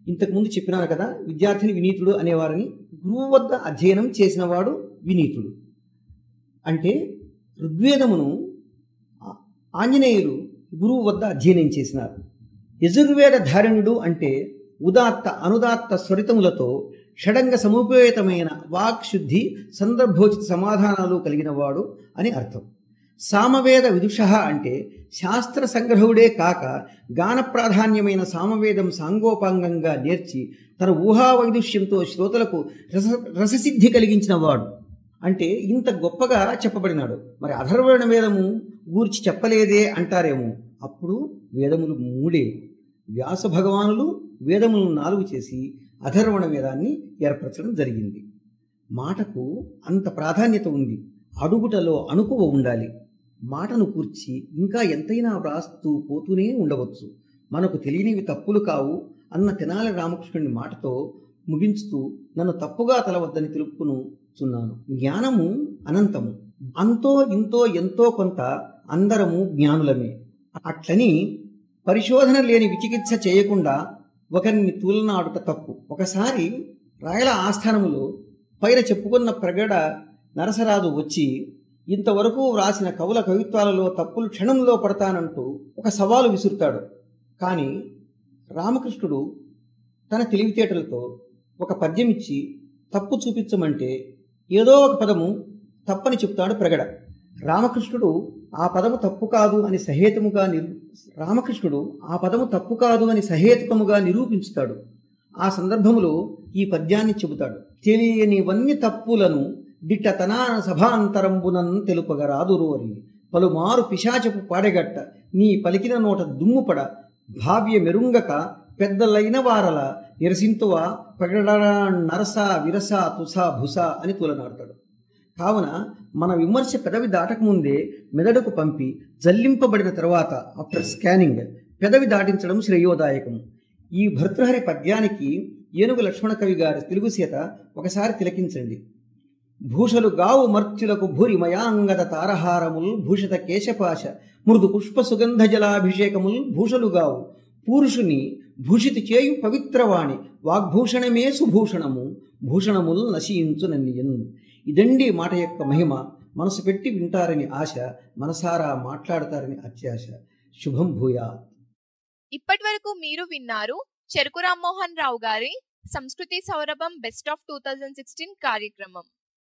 ఇంతకుముందు చెప్పినాను కదా, విద్యార్థిని వినీతుడు అనేవారని. గురువు వద్ద అధ్యయనం చేసినవాడు వినీతుడు. అంటే ఋగ్వేదమును ఆంజనేయులు గురువు వద్ద అధ్యయనం చేసినారు. యజుర్వేద ధారణుడు అంటే ఉదాత్త అనుదాత్త స్వరితములతో షడంగ సముపేతమైన వాక్శుద్ధి సందర్భోచిత సమాధానాలు కలిగిన వాడు అని అర్థం. సామవేద విదుష అంటే శాస్త్ర సంగ్రహుడే కాక గాన ప్రాధాన్యమైన సామవేదం సాంగోపాంగంగా నేర్చి తన ఊహా వైదుష్యంతో శ్రోతలకు రస రససిద్ధి కలిగించిన వాడు. అంటే ఇంత గొప్పగా చెప్పబడినాడు. మరి అథర్వణ వేదము గూర్చి చెప్పలేదే అంటారేమో. అప్పుడు వేదములు మూడే. వ్యాస భగవానులు వేదములను నాలుగు చేసి అథర్వణ వేదాన్ని ఏర్పరచడం జరిగింది. మాటకు అంత ప్రాధాన్యత ఉంది. అడుగుటలో అణుకువ ఉండాలి. మాటను కూర్చి ఇంకా ఎంతైనా వ్రాస్తూ పోతూనే ఉండవచ్చు. మనకు తెలియనివి తప్పులు కావు అన్న తెనాలి రామకృష్ణుని మాటతో ముగించుతూ నన్ను తప్పుగా తలవద్దని తెలుపును చున్నాను. జ్ఞానము అనంతము. అంతో ఇంతో ఎంతో కొంత అందరము జ్ఞానులమే. అట్లని పరిశోధన లేని విచికిత్స చేయకుండా ఒకరిని తూలనాడుట తప్పు. ఒకసారి రాయల ఆస్థానములో పైన చెప్పుకున్న ప్రగడ నరసరాజు వచ్చి ఇంతవరకు వ్రాసిన కవుల కవిత్వాలలో తప్పులు క్షణంలో పడతానంటూ ఒక సవాలు విసురుతాడు. కానీ రామకృష్ణుడు తన తెలివితేటలతో ఒక పద్యం ఇచ్చి తప్పు చూపించమంటే ఏదో ఒక పదము తప్పని చెప్తాడు ప్రగడ. రామకృష్ణుడు ఆ పదము తప్పు కాదు అని సహేతుముగా నిరూ రామకృష్ణుడు ఆ పదము తప్పు కాదు అని సహేతుకముగా నిరూపించుతాడు. ఆ సందర్భములో ఈ పద్యాన్ని చెబుతాడు. తెలియనివన్నీ తప్పులను దిట్టతనాన సభాంతరంబునన్ తెలుపగరాదురోరి పలుమారు పిశాచపు పాడెగట్ట నీ పలికిన నోట దుమ్ముపడ భావ్య మెరుంగక పెద్దలైన వారల నిరసింతువా ప్రగడ నరస విరస తుస భుస అని తూలనాడతాడు. కావున మన విమర్శ పెదవి దాటకముందే మెదడుకు పంపి జల్లింపబడిన తర్వాత ఆఫ్టర్ స్కానింగ్ పెదవి దాటించడం శ్రేయోదాయకం. ఈ భర్తృహరి పద్యానికి ఏనుగు లక్ష్మణ కవి గారి తెలుగు సీత ఒకసారి తిలకించండి. భూషలు గావు మర్త్యులకు భూరి మయాంగద తారహారముల్ భూషిత కేశపాశ మృదు పుష్ప సుగంధ జలాభిషేకముల్ భూషలుగావు పురుషుని భూషితి చేయు పవిత్రవాణి వాగ్భూషణమే సుభూషణము భూషణముల్ నశించు నన్నియన్. ఇదండి మాట యొక్క మహిమ. మనసు పెట్టి వింటారని ఆశ, మనసారా మాట్లాడతారని అత్యాశ. శుభం భూయాత్. ఇప్పటి వరకు మీరు విన్నారు చెరుకు రామ్మోహన్ రావు గారి సంస్కృతి సౌరభం best of two thousand sixteen కార్యక్రమం.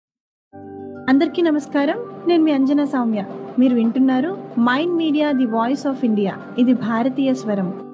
అందరికీ నమస్కారం. నేను మీ అంజనా సౌమ్య. మీరు వింటున్నారు Mind Media the voice of India. ఇది భారతీయ స్వరం.